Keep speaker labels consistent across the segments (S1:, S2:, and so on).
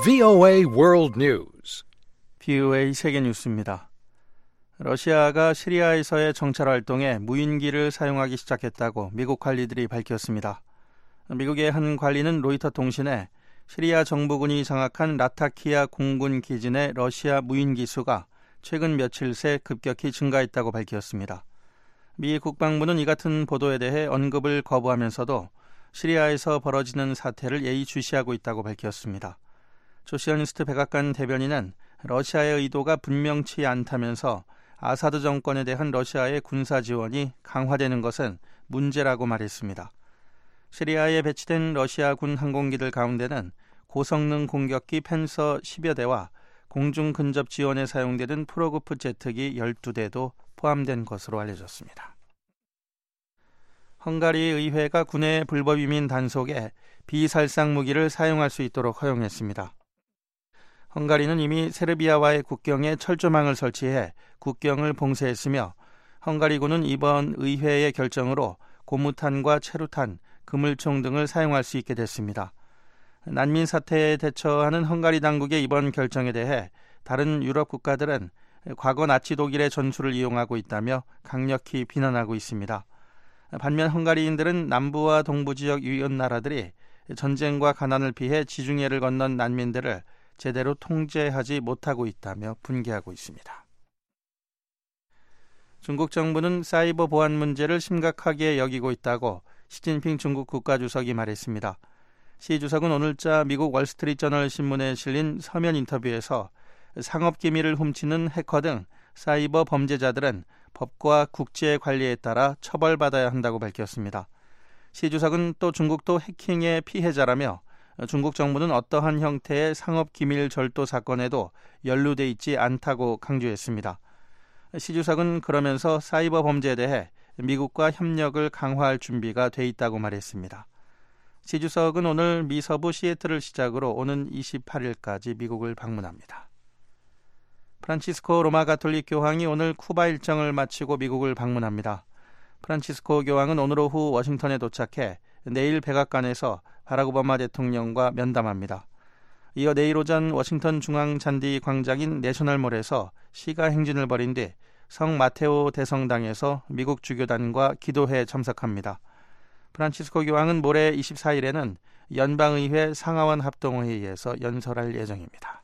S1: VOA World News.
S2: VOA 세계 뉴스입니다. 러시아가 시리아에서의 정찰 활동에 무인기를 사용하기 시작했다고 미국 관리들이 밝혔습니다. 미국의 한 관리는 로이터 통신에 시리아 정부군이 장악한 라타키아 공군 기지 내 러시아 무인기 수가 최근 며칠 새 급격히 증가했다고 밝혔습니다. 미 국방부는 이 같은 보도에 대해 언급을 거부하면서도 시리아에서 벌어지는 사태를 예의주시하고 있다고 밝혔습니다. 조시어니스트 백악관 대변인은 러시아의 의도가 분명치 않다면서 아사드 정권에 대한 러시아의 군사 지원이 강화되는 것은 문제라고 말했습니다. 시리아에 배치된 러시아군 항공기들 가운데는 고성능 공격기 펜서 10여 대와 공중 근접 지원에 사용되는 프로그프 제트기 12대도 포함된 것으로 알려졌습니다. 헝가리 의회가 군의 불법 이민 단속에 비살상 무기를 사용할 수 있도록 허용했습니다. 헝가리는 이미 세르비아와의 국경에 철조망을 설치해 국경을 봉쇄했으며 헝가리군은 이번 의회의 결정으로 고무탄과 체루탄, 그물총 등을 사용할 수 있게 됐습니다. 난민 사태에 대처하는 헝가리 당국의 이번 결정에 대해 다른 유럽 국가들은 과거 나치 독일의 전술을 이용하고 있다며 강력히 비난하고 있습니다. 반면 헝가리인들은 남부와 동부 지역 유럽 나라들이 전쟁과 가난을 피해 지중해를 건넌 난민들을 제대로 통제하지 못하고 있다며 분개하고 있습니다. 중국 정부는 사이버 보안 문제를 심각하게 여기고 있다고 시진핑 중국 국가주석이 말했습니다. 시 주석은 오늘자 미국 월스트리트저널 신문에 실린 서면 인터뷰에서 상업기밀을 훔치는 해커 등 사이버 범죄자들은 법과 국제 관리에 따라 처벌받아야 한다고 밝혔습니다. 시 주석은 또 중국도 해킹의 피해자라며 중국 정부는 어떠한 형태의 상업기밀 절도 사건에도 연루돼 있지 않다고 강조했습니다. 시 주석은 그러면서 사이버 범죄에 대해 미국과 협력을 강화할 준비가 돼 있다고 말했습니다. 시 주석은 오늘 미 서부 시애틀을 시작으로 오는 28일까지 미국을 방문합니다. 프란치스코 로마 가톨릭 교황이 오늘 쿠바 일정을 마치고 미국을 방문합니다. 프란치스코 교황은 오늘 오후 워싱턴에 도착해 내일 백악관에서 바락 오바마 대통령과 면담합니다. 이어 내일 오전 워싱턴 중앙 잔디 광장인 내셔널몰에서 시가 행진을 벌인 뒤 성 마테오 대성당에서 미국 주교단과 기도회에 참석합니다. 프란치스코 교황은 모레 24일에는 연방의회 상하원 합동회의에서 연설할 예정입니다.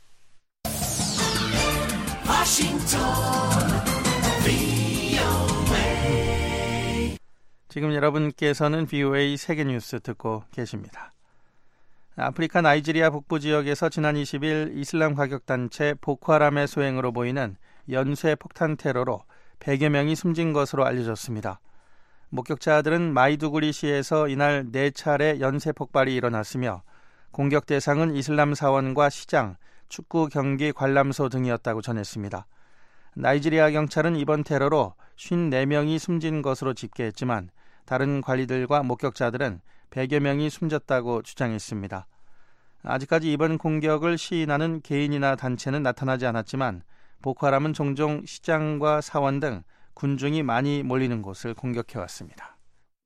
S2: 지금 여러분께서는 VOA 세계뉴스 듣고 계십니다. 아프리카 나이지리아 북부 지역에서 지난 20일 이슬람 가격단체 보코하람의 소행으로 보이는 연쇄 폭탄 테러로 100여 명이 숨진 것으로 알려졌습니다. 목격자들은 마이두구리시에서 이날 4차례 연쇄 폭발이 일어났으며 공격 대상은 이슬람 사원과 시장, 축구 경기 관람소 등이었다고 전했습니다. 나이지리아 경찰은 이번 테러로 54명이 숨진 것으로 집계했지만 다른 관리들과 목격자들은 100여 명이 숨졌다고 주장했습니다. 아직까지 이번 공격을 시인하는 개인이나 단체는 나타나지 않았지만 보코하람은 종종 시장과 사원 등 군중이 많이 몰리는 곳을 공격해왔습니다.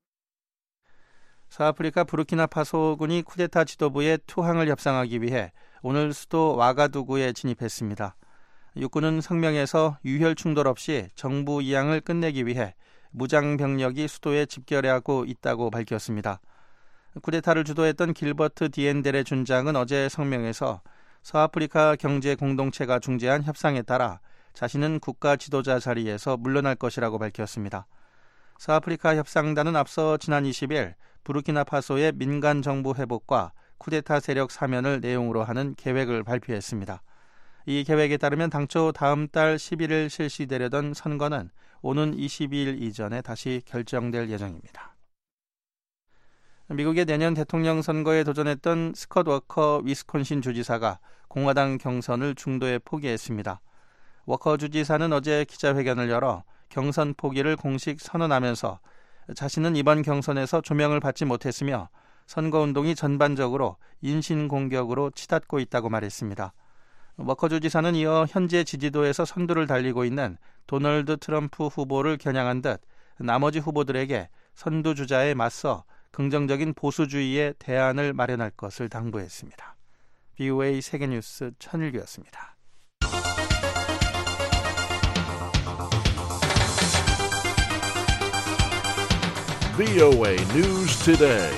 S2: 서아프리카 부르키나파소군이 쿠데타 지도부의 투항을 협상하기 위해 오늘 수도 와가두구에 진입했습니다. 육군은 성명에서 유혈 충돌 없이 정부 이양을 끝내기 위해 무장 병력이 수도에 집결하고 있다고 밝혔습니다. 쿠데타를 주도했던 길버트 디엔델의 준장은 어제 성명에서 서아프리카 경제 공동체가 중재한 협상에 따라 자신은 국가 지도자 자리에서 물러날 것이라고 밝혔습니다. 서아프리카 협상단은 앞서 지난 20일 부르키나파소의 민간 정부 회복과 쿠데타 세력 사면을 내용으로 하는 계획을 발표했습니다. 이 계획에 따르면 당초 다음 달 11일 실시되려던 선거는 오는 22일 이전에 다시 결정될 예정입니다. 미국의 내년 대통령 선거에 도전했던 스콧 워커 위스콘신 주지사가 공화당 경선을 중도에 포기했습니다. 워커 주지사는 어제 기자회견을 열어 경선 포기를 공식 선언하면서 자신은 이번 경선에서 조명을 받지 못했으며 선거운동이 전반적으로 인신공격으로 치닫고 있다고 말했습니다. 워커 주지사는 이어 현재 지지도에서 선두를 달리고 있는 도널드 트럼프 후보를 겨냥한 듯 나머지 후보들에게 선두주자에 맞서 긍정적인 보수주의의 대안을 마련할 것을 당부했습니다. VOA 세계뉴스 천일규였습니다.
S1: VOA News Today.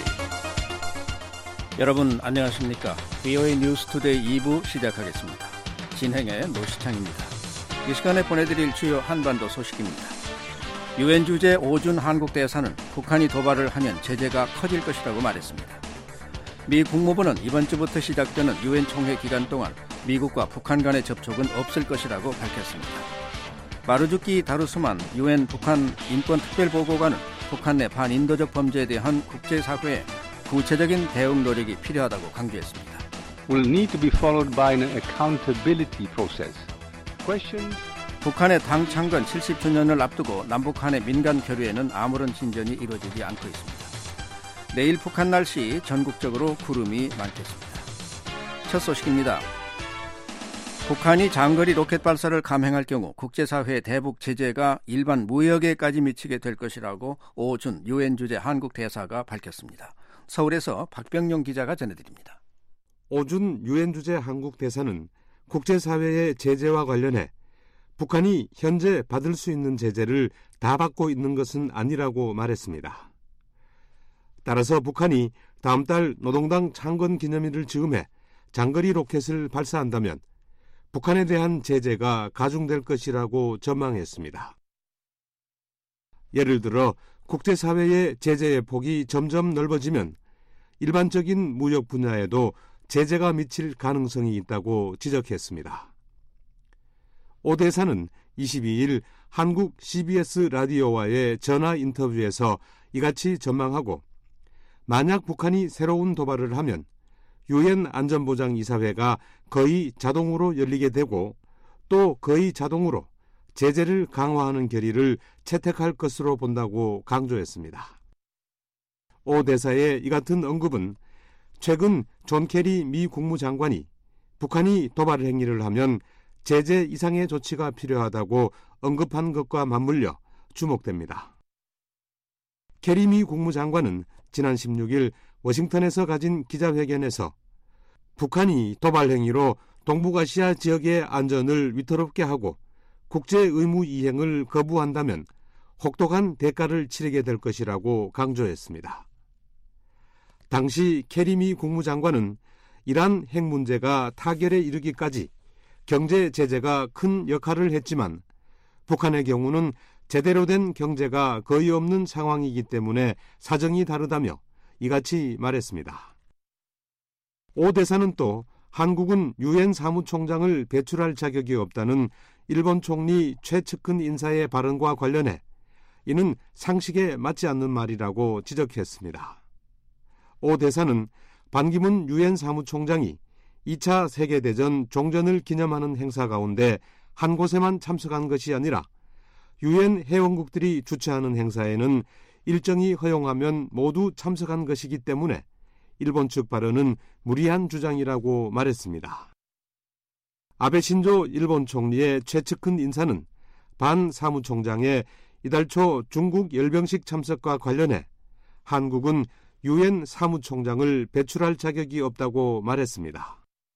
S3: 여러분 안녕하십니까? VOA 뉴스 투데이 2부 시작하겠습니다. 진행의 노시창입니다. 이 시간에 보내드릴 주요 한반도 소식입니다. 유엔 주재 오준 한국 대사는 북한이 도발을 하면 제재가 커질 것이라고 말했습니다. 미 국무부는 이번 주부터 시작되는 유엔 총회 기간 동안 미국과 북한 간의 접촉은 없을 것이라고 밝혔습니다. 마르주키 다루스만 유엔 북한 인권특별보고관은 북한 내 반인도적 범죄에 대한 국제사회의 구체적인 대응 노력이 필요하다고 강조했습니다.
S4: will need to be followed by an accountability process. Questions?
S3: 북한의 당 창건 70주년을 앞두고 남북 간의 민간 교류에는 아무런 진전이 이루어지지 않고 있습니다. 내일 북한 날씨 전국적으로 구름이 많겠습니다. 첫 소식입니다. 북한이 장거리 로켓 발사를 감행할 경우 국제사회의 대북 제재가 일반 무역에까지 미치게 될 것이라고 오준 유엔 주재 한국 대사가 밝혔습니다. 서울에서 박병용 기자가 전해드립니다.
S5: 오준 유엔 주재 한국 대사는 국제사회의 제재와 관련해 북한이 현재 받을 수 있는 제재를 다 받고 있는 것은 아니라고 말했습니다. 따라서 북한이 다음 달 노동당 창건 기념일을 즈음해 장거리 로켓을 발사한다면 북한에 대한 제재가 가중될 것이라고 전망했습니다. 예를 들어 국제사회의 제재의 폭이 점점 넓어지면 일반적인 무역 분야에도 제재가 미칠 가능성이 있다고 지적했습니다. 오 대사는 22일 한국 CBS 라디오와의 전화 인터뷰에서 이같이 전망하고 만약 북한이 새로운 도발을 하면 유엔 안전보장이사회가 거의 자동으로 열리게 되고 또 거의 자동으로 제재를 강화하는 결의를 채택할 것으로 본다고 강조했습니다. 오 대사의 이 같은 언급은 최근 존 케리 미 국무장관이 북한이 도발 행위를 하면 제재 이상의 조치가 필요하다고 언급한 것과 맞물려 주목됩니다. 케리 미 국무장관은 지난 16일 워싱턴에서 가진 기자회견에서 북한이 도발 행위로 동북아시아 지역의 안전을 위태롭게 하고 국제 의무 이행을 거부한다면 혹독한 대가를 치르게 될 것이라고 강조했습니다. 당시 케리 미 국무장관은 이란 핵 문제가 타결에 이르기까지 경제 제재가 큰 역할을 했지만 북한의 경우는 제대로 된 경제가 거의 없는 상황이기 때문에 사정이 다르다며 이같이 말했습니다. 오 대사는 또 한국은 유엔 사무총장을 배출할 자격이 없다는 일본 총리 최측근 인사의 발언과 관련해 이는 상식에 맞지 않는 말이라고 지적했습니다. 오 대사는 반기문 유엔 사무총장이 2차 세계대전 종전을 기념하는 행사 가운데 한 곳에만 참석한 것이 아니라 유엔 회원국들이 주최하는 행사에는 일정이 허용하면 모두 참석한 것이기 때문에 일본 측 발언은 무리한 주장이라고 말했습니다. 아베 신조 일본 총리의 최측근 인사는 반 사무총장의 이달 초 중국 열병식 참석과 관련해 한국은 유엔 사무총장을 배출할 자격이 없다고 말했습니다.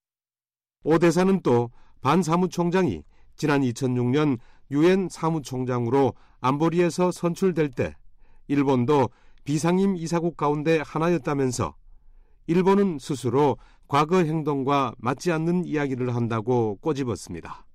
S5: 오 대사는 또 반 사무총장이 지난 2006년 유엔 사무총장으로 안보리에서 선출될 때 일본도 비상임 이사국 가운데 하나였다면서 일본은 스스로 과거 행동과 맞지 않는 이야기를 한다고 꼬집었습니다.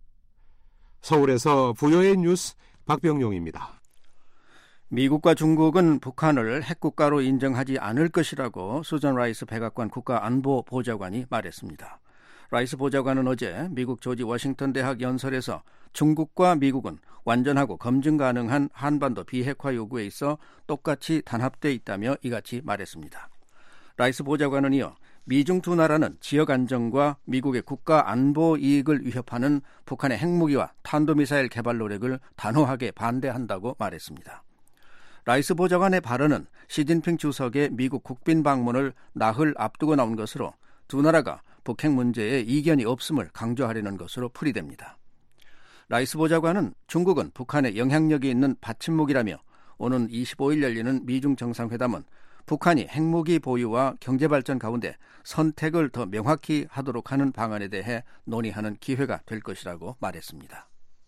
S5: 서울에서 VOA 뉴스 박병용입니다.
S3: 미국과 중국은 북한을 핵국가로 인정하지 않을 것이라고 수전 라이스 백악관 국가안보보좌관이 말했습니다. 라이스 보좌관은 어제 미국 조지 워싱턴 대학 연설에서 중국과 미국은 완전하고 검증 가능한 한반도 비핵화 요구에 있어 똑같이 단합돼 있다며 이같이 말했습니다. 라이스 보좌관은 이어 미중 두 나라는 지역 안정과 미국의 국가 안보 이익을 위협하는 북한의 핵무기와 탄도미사일 개발 노력을 단호하게 반대한다고 말했습니다. 라이스 보좌관의 발언은 시진핑 주석의 미국 국빈 방문을 나흘 앞두고 나온 것으로 두 나라가 북핵 문제에 이견이 없음을 강조하려는 것으로 풀이됩니다. 라이스 보좌관은 중국은 북한에 영향력이 있는 받침목이라며 오는 25일 열리는 미중 정상회담은 북한이 핵무기 보유와 경제발전 가운데 선택을 더 명확히 하도록 하는 방안에 대해 논의하는 기회가 될 것이라고 말했습니다.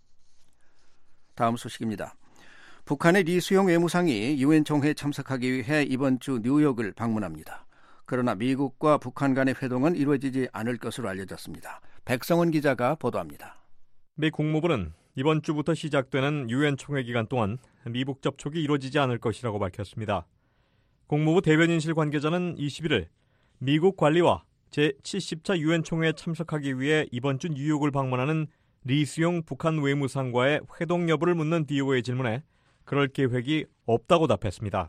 S3: 다음 소식입니다. 북한의 리수용 외무상이 유엔 총회에 참석하기 위해 이번 주 뉴욕을 방문합니다. 그러나 미국과 북한 간의 회동은 이루어지지 않을 것으로 알려졌습니다. 백성원 기자가 보도합니다.
S6: 미 국무부는 이번 주부터 시작되는 유엔 총회 기간 동안 미국 접촉이 이루어지지 않을 것이라고 밝혔습니다. 국무부 대변인실 관계자는 21일 미국 관리와 제70차 유엔 총회에 참석하기 위해 이번 주 뉴욕을 방문하는 리수용 북한 외무상과의 회동 여부를 묻는 BOA의 질문에 그럴 계획이 없다고 답했습니다.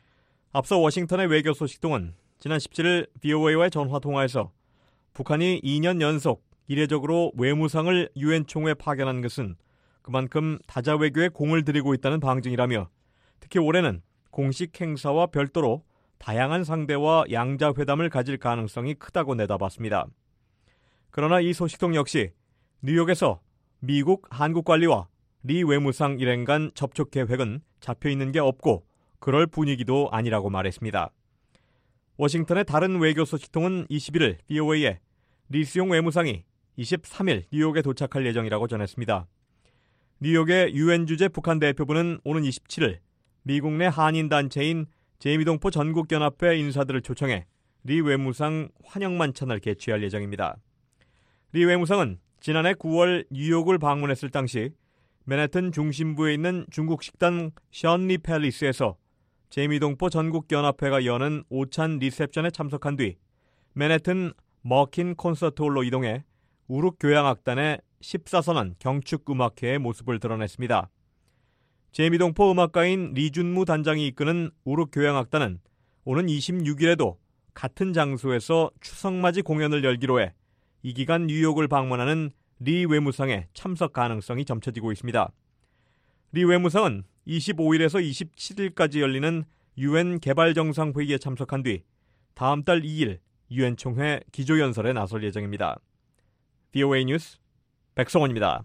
S6: 앞서 워싱턴의 외교소식통은 지난 17일 BOA와의 전화통화에서 북한이 2년 연속 이례적으로 외무상을 유엔 총회에 파견한 것은 그만큼 다자 외교에 공을 들이고 있다는 방증이라며 특히 올해는 공식 행사와 별도로 다양한 상대와 양자회담을 가질 가능성이 크다고 내다봤습니다. 그러나 이 소식통 역시 뉴욕에서 미국 한국 관리와 리 외무상 일행 간 접촉 계획은 잡혀있는 게 없고 그럴 분위기도 아니라고 말했습니다. 워싱턴의 다른 외교 소식통은 21일 BOA에 리수용 외무상이 23일 뉴욕에 도착할 예정이라고 전했습니다. 뉴욕의 유엔 주재 북한 대표부는 오는 27일 미국 내 한인단체인 제2동포 전국연합회 인사들을 초청해 리 외무상 환영 만찬을 개최할 예정입니다. 리 외무상은 지난해 9월 뉴욕을 방문했을 당시 맨해튼 중심부에 있는 중국 식당 션리 팰리스에서 제2동포 전국연합회가 여는 오찬 리셉션에 참석한 뒤 맨해튼 머킨 콘서트홀로 이동해 우룩교향악단의 14선언 경축음악회의 모습을 드러냈습니다. 제2동포 음악가인 리준무 단장이 이끄는 우룩교향악단은 오는 26일에도 같은 장소에서 추석맞이 공연을 열기로 해 이 기간 뉴욕을 방문하는 리 외무상에 참석 가능성이 점쳐지고 있습니다. 리 외무상은 25일에서 27일까지 열리는 유엔 개발정상회의에 참석한 뒤 다음 달 2일 유엔 총회 기조연설에 나설 예정입니다. BOA 뉴스 백성원입니다.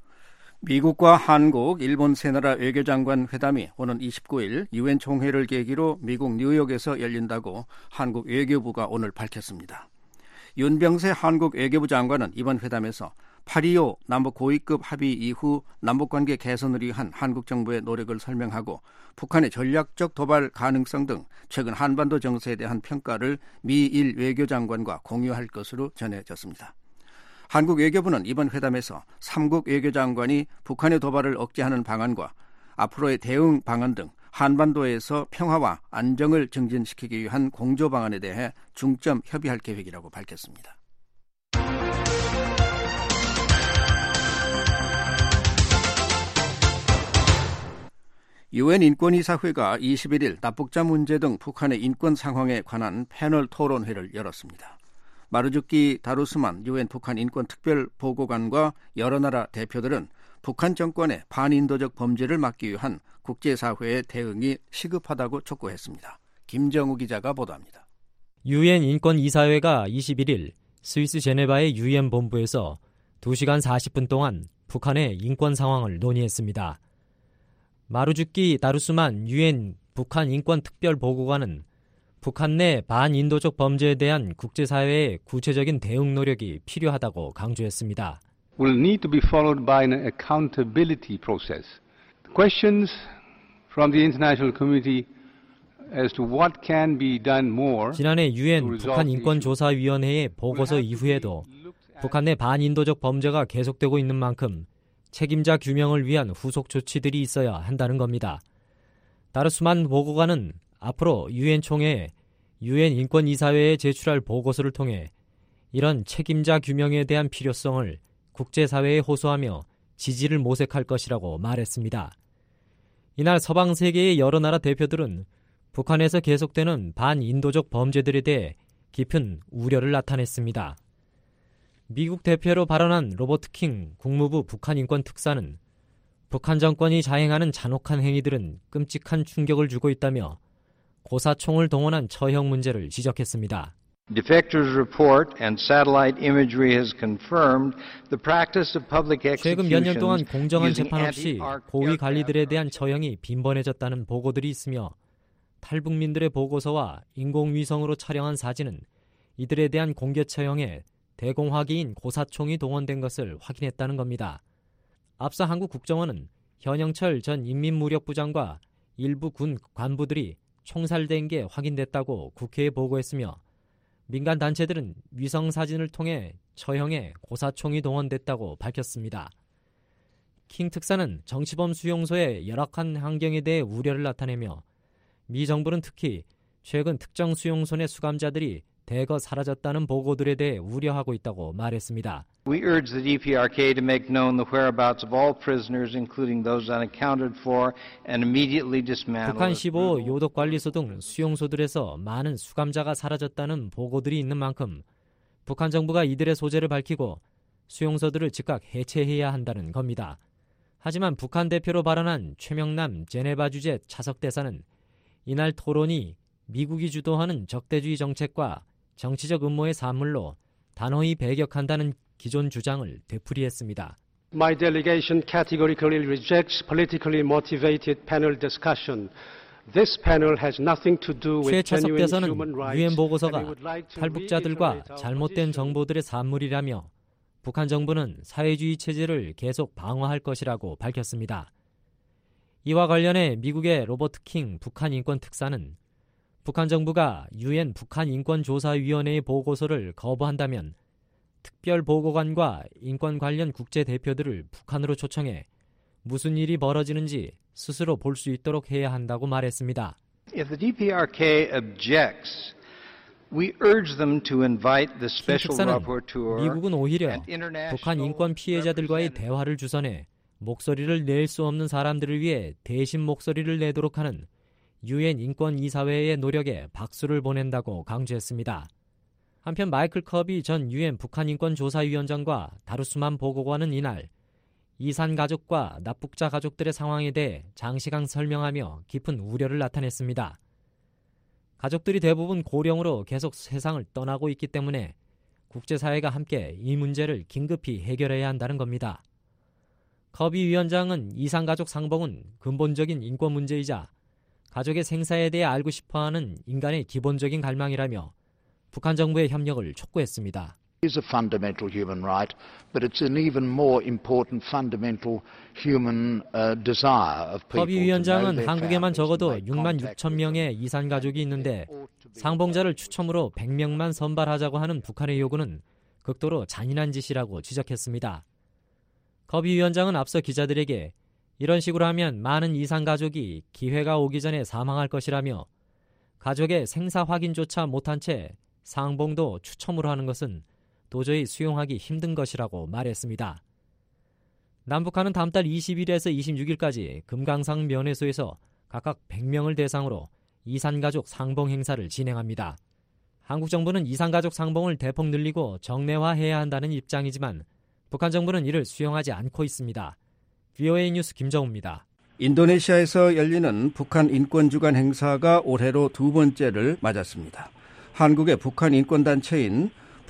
S3: 미국과 한국, 일본 세 나라 외교장관 회담이 오는 29일 유엔 총회를 계기로 미국 뉴욕에서 열린다고 한국 외교부가 오늘 밝혔습니다. 윤병세 한국 외교부 장관은 이번 회담에서 8.25 남북 고위급 합의 이후 남북관계 개선을 위한 한국 정부의 노력을 설명하고 북한의 전략적 도발 가능성 등 최근 한반도 정세에 대한 평가를 미일 외교장관과 공유할 것으로 전해졌습니다. 한국 외교부는 이번 회담에서 3국 외교장관이 북한의 도발을 억제하는 방안과 앞으로의 대응 방안 등 한반도에서 평화와 안정을 증진시키기 위한 공조 방안에 대해 중점 협의할 계획이라고 밝혔습니다. 유엔 인권이사회가 21일 납북자 문제 등 북한의 인권 상황에 관한 패널 토론회를 열었습니다. 마르주키 다루스만 유엔 북한 인권 특별 보고관과 여러 나라 대표들은 북한 정권의 반인도적 범죄를 막기 위한 국제사회의 대응이 시급하다고 촉구했습니다. 김정우 기자가 보도합니다.
S7: 유엔 인권이사회가 21일 스위스 제네바의 유엔 본부에서 2시간 40분 동안 북한의 인권 상황을 논의했습니다. 마루주키 다루스만 유엔 북한 인권 특별 보고관은 북한 내 반인도적 범죄에 대한 국제사회의 구체적인 대응 노력이 필요하다고 강조했습니다.
S4: Will need to be followed by an accountability process. The questions from the international community as to what can be done more.
S7: 지난해 유엔 북한 인권조사위원회의 보고서 이후에도 북한 내 반인도적 범죄가 계속되고 있는 만큼 책임자 규명을 위한 후속 조치들이 있어야 한다는 겁니다. 다르스만 보고관은 앞으로 유엔 총회에 유엔 인권이사회에 제출할 보고서를 통해 이런 책임자 규명에 대한 필요성을 국제사회에 호소하며 지지를 모색할 것이라고 말했습니다. 이날 서방 세계의 여러 나라 대표들은 북한에서 계속되는 반인도적 범죄들에 대해 깊은 우려를 나타냈습니다. 미국 대표로 발언한 로버트 킹 국무부 북한 인권 특사는 북한 정권이 자행하는 잔혹한 행위들은 끔찍한 충격을 주고 있다며 고사총을 동원한 처형 문제를 지적했습니다.
S8: Defector's report and satellite imagery has confirmed the practice of public executions.
S7: 최근 몇 년 동안 공정한 재판 없이 고위 관리들에 대한 처형이 빈번해졌다는 보고들이 있으며 탈북민들의 보고서와 인공위성으로 촬영한 사진은 이들에 대한 공개 처형에 대공화기인 고사총이 동원된 것을 확인했다는 겁니다. 앞서 한국 국정원은 현영철 전 인민무력부장과 일부 군 관부들이 총살된 게 확인됐다고 국회에 보고했으며 민간 단체들은 위성 사진을 통해 처형에 고사총이 동원됐다고 밝혔습니다. 킹 특사는 정치범 수용소의 열악한 환경에 대해 우려를 나타내며 미 정부는 특히 최근 특정 수용소 내 수감자들이 대거 사라졌다는 보고들에 대해 우려하고 있다고 말했습니다.
S8: We urge the DPRK to make known the whereabouts of all prisoners, including those unaccounted for, and immediately dismantle.
S7: 북한 15 요독관리소 등 수용소들에서 많은 수감자가 사라졌다는 보고들이 있는 만큼 북한 정부가 이들의 소재를 밝히고 수용소들을 즉각 해체해야 한다는 겁니다. 하지만 북한 대표로 발언한 최명남 제네바 주재 차석대사는 이날 토론이 미국이 주도하는 적대주의 정책과 정치적 음모의 산물로 단호히 배격한다는 기존 주장을 되풀이했습니다.
S9: My delegation categorically rejects politically motivated panel discussion. This panel has nothing to do with
S7: 최차석
S9: genuine
S7: 대사는
S9: human rights.
S7: 유엔 보고서가 탈북자들과 잘못된 정보들의 산물이라며 북한 정부는 사회주의 체제를 계속 방어할 것이라고 밝혔습니다. 이와 관련해 미국의 로버트 킹 북한 인권 특사는 북한 정부가 유엔 북한인권조사위원회의 보고서를 거부한다면 특별보고관과 인권 관련 국제대표들을 북한으로 초청해 무슨 일이 벌어지는지 스스로 볼 수 있도록 해야 한다고 말했습니다.
S8: If the DPRK objects, we urge them to invite the special rapporteur.
S7: 미국은 오히려 북한 인권 피해자들과의 대화를 주선해 목소리를 낼 수 없는 사람들을 위해 대신 목소리를 내도록 하는 유엔 인권이사회의 노력에 박수를 보낸다고 강조했습니다. 한편 마이클 커비 전 유엔 북한인권조사위원장과 다루스만 보고관은 이날 이산 가족과 납북자 가족들의 상황에 대해 장시간 설명하며 깊은 우려를 나타냈습니다. 가족들이 대부분 고령으로 계속 세상을 떠나고 있기 때문에 국제사회가 함께 이 문제를 긴급히 해결해야 한다는 겁니다. 커비 위원장은 이산가족 상봉은 근본적인 인권 문제이자 가족의 생사에 대해 알고 싶어하는 인간의 기본적인 갈망이라며 북한 정부의 협력을 촉구했습니다.
S10: It is a fundamental human right, but it's an even more important fundamental human desire of people.
S7: 커비 위원장은 한국에만 적어도 6만 6천 명의 이산 가족이 있는데 상봉자를 추첨으로 100명만 선발하자고 하는 북한의 요구는 극도로 잔인한 짓이라고 지적했습니다. 커비 위원장은 앞서 기자들에게 이런 식으로 하면 많은 이산 가족이 기회가 오기 전에 사망할 것이라며 가족의 생사 확인조차 못한 채 상봉도 추첨으로 하는 것은 도저히 수용하기 힘든 것이라고 말했습니다. 남북한은 다음 달 20일에서 26일까지 금강산 면회소에서 각각 100명을 대상으로 이산가족 상봉 행사를 진행합니다. 한국 정부는 이산가족 상봉을 대폭 늘리고 정례화해야 한다는 입장이지만 북한 정부는 이를 수용하지 않고 있습니다. VOA 뉴스 김정우입니다.
S3: 인도네시아에서 열리는 북한 인권주간 행사가 올해로 두 번째를 맞았습니다. 한국의 북한 인권단체인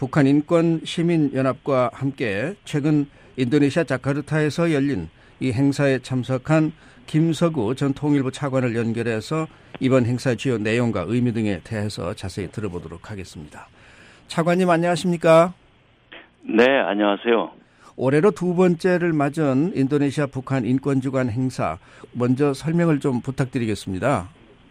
S3: 북한인권시민연합과 함께 최근 인도네시아 자카르타에서 열린 이 행사에 참석한 김서구 전 통일부 차관을 연결해서 이번 행사의 주요 내용과 의미 등에 대해서 자세히 들어보도록 하겠습니다. 차관님 안녕하십니까?
S11: 네, 안녕하세요.
S3: 올해로 두 번째를 맞은 인도네시아 북한 인권주간 행사, 먼저 설명을 좀 부탁드리겠습니다.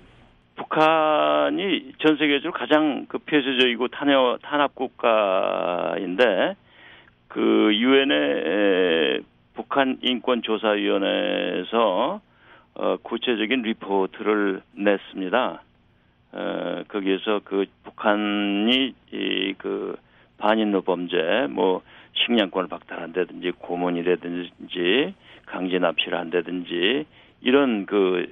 S11: 북한이 전 세계적으로 가장 그 폐쇄적이고 탄압 국가인데 그 유엔의 북한 인권조사위원회에서 구체적인 리포트를 냈습니다. 거기에서 그 북한이 그 반인도 범죄, 뭐 식량권을 박탈한다든지 고문이라든지 강제 납치를 한다든지 이런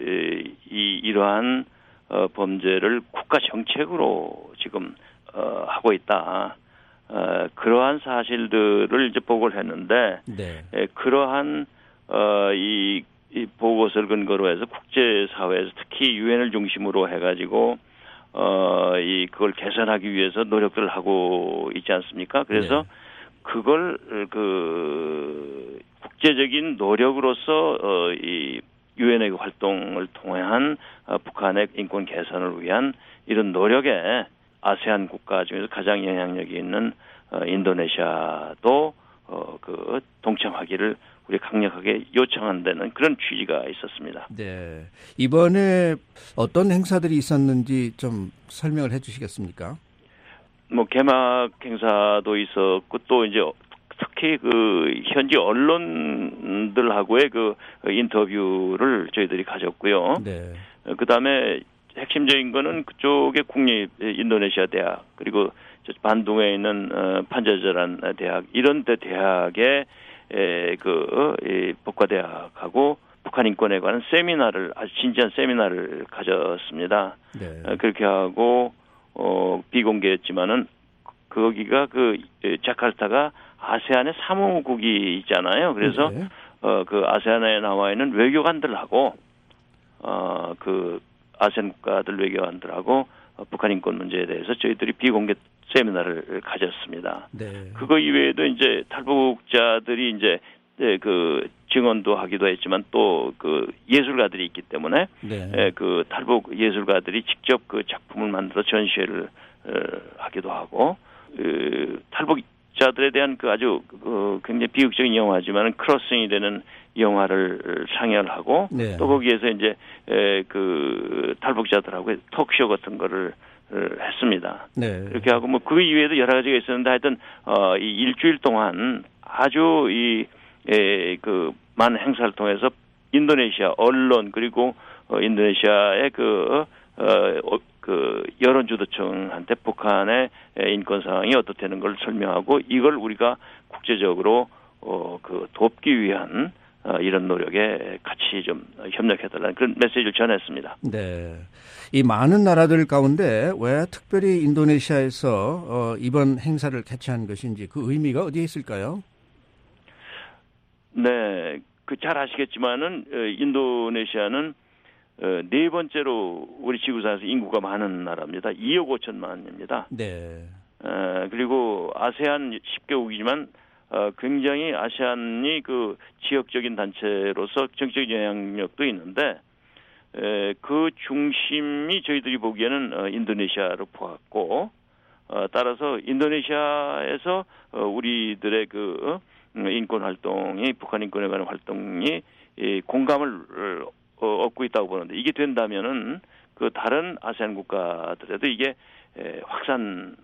S11: 이러한 범죄를 국가 정책으로 지금 하고 있다. 그러한 사실들을 이제 보고를 했는데
S7: 네.
S11: 그러한 이 보고서를 근거로 해서 국제사회에서 특히 유엔을 중심으로 해가지고 그걸 개선하기 위해서 노력들을 하고 있지 않습니까? 그래서
S7: 네.
S11: 그걸 국제적인 노력으로서 유엔의 활동을 통한 북한의 인권 개선을 위한 이런 노력에 아세안 국가 중에서 가장 영향력이 있는 인도네시아도 그 동참하기를 우리 강력하게 요청한다는 그런 취지가 있었습니다.
S3: 네, 이번에 어떤 행사들이 있었는지 좀 설명을 해주시겠습니까?
S11: 뭐 개막 행사도 있었고 또 이제 특히 그 현지 언론들하고의 그 인터뷰를 저희들이 가졌고요.
S3: 네.
S11: 그다음에 핵심적인 거는 그쪽의 국립 인도네시아 대학 그리고 반둥에 있는 판자자란 대학 이런 데 대학의 법과대학하고 북한 인권에 관한 세미나를 아주 진지한 세미나를 가졌습니다.
S3: 네.
S11: 그렇게 하고 비공개였지만은 거기가 그 자카르타가 아세안의 사무국이 있잖아요. 그래서
S3: 네.
S11: 그 아세안에 나와 있는 외교관들하고 그 아세안 국가들 외교관들하고 북한 인권 문제에 대해서 저희들이 비공개 세미나를 가졌습니다.
S3: 네.
S11: 그거 이외에도 이제 탈북자들이 이제 그 증언도 하기도 했지만 또 그 예술가들이 있기 때문에
S3: 네.
S11: 그 탈북 예술가들이 직접 그 작품을 만들어 전시회를 하기도 하고 탈북자들에 대한 그 아주 굉장히 비극적인 영화지만 크로싱이 되는 영화를 상영하고
S3: 네.
S11: 또 거기에서 이제 그 탈북자들하고 톡쇼 같은 거를 했습니다.
S3: 네.
S11: 그렇게 하고 뭐 그 이외에도 여러 가지가 있었는데 하여튼 이 일주일 동안 아주 그 많은 행사를 통해서 인도네시아 언론 그리고 인도네시아의 그 여론 주도층한테 북한의 인권 상황이 어떻다는 걸 설명하고 이걸 우리가 국제적으로 그 돕기 위한 이런 노력에 같이 좀 협력해달라는 그런 메시지를 전했습니다.
S3: 네, 이 많은 나라들 가운데 왜 특별히 인도네시아에서 이번 행사를 개최한 것인지 그 의미가 어디에 있을까요?
S11: 네, 그 잘 아시겠지만은 인도네시아는 네 번째로 우리 지구상에서 인구가 많은 나라입니다. 2억 5천만입니다.
S3: 네.
S11: 그리고 아세안 10개국이지만 굉장히 아세안이 그 지역적인 단체로서 정치적 영향력도 있는데 그 중심이 저희들이 보기에는 인도네시아로 보았고 따라서 인도네시아에서 우리들의 그 인권 활동이 북한 인권에 관한 활동이 공감을 얻고 있다고 보는데 이게 된다면은 그 다른 아세안 국가들에도 이게 확산되는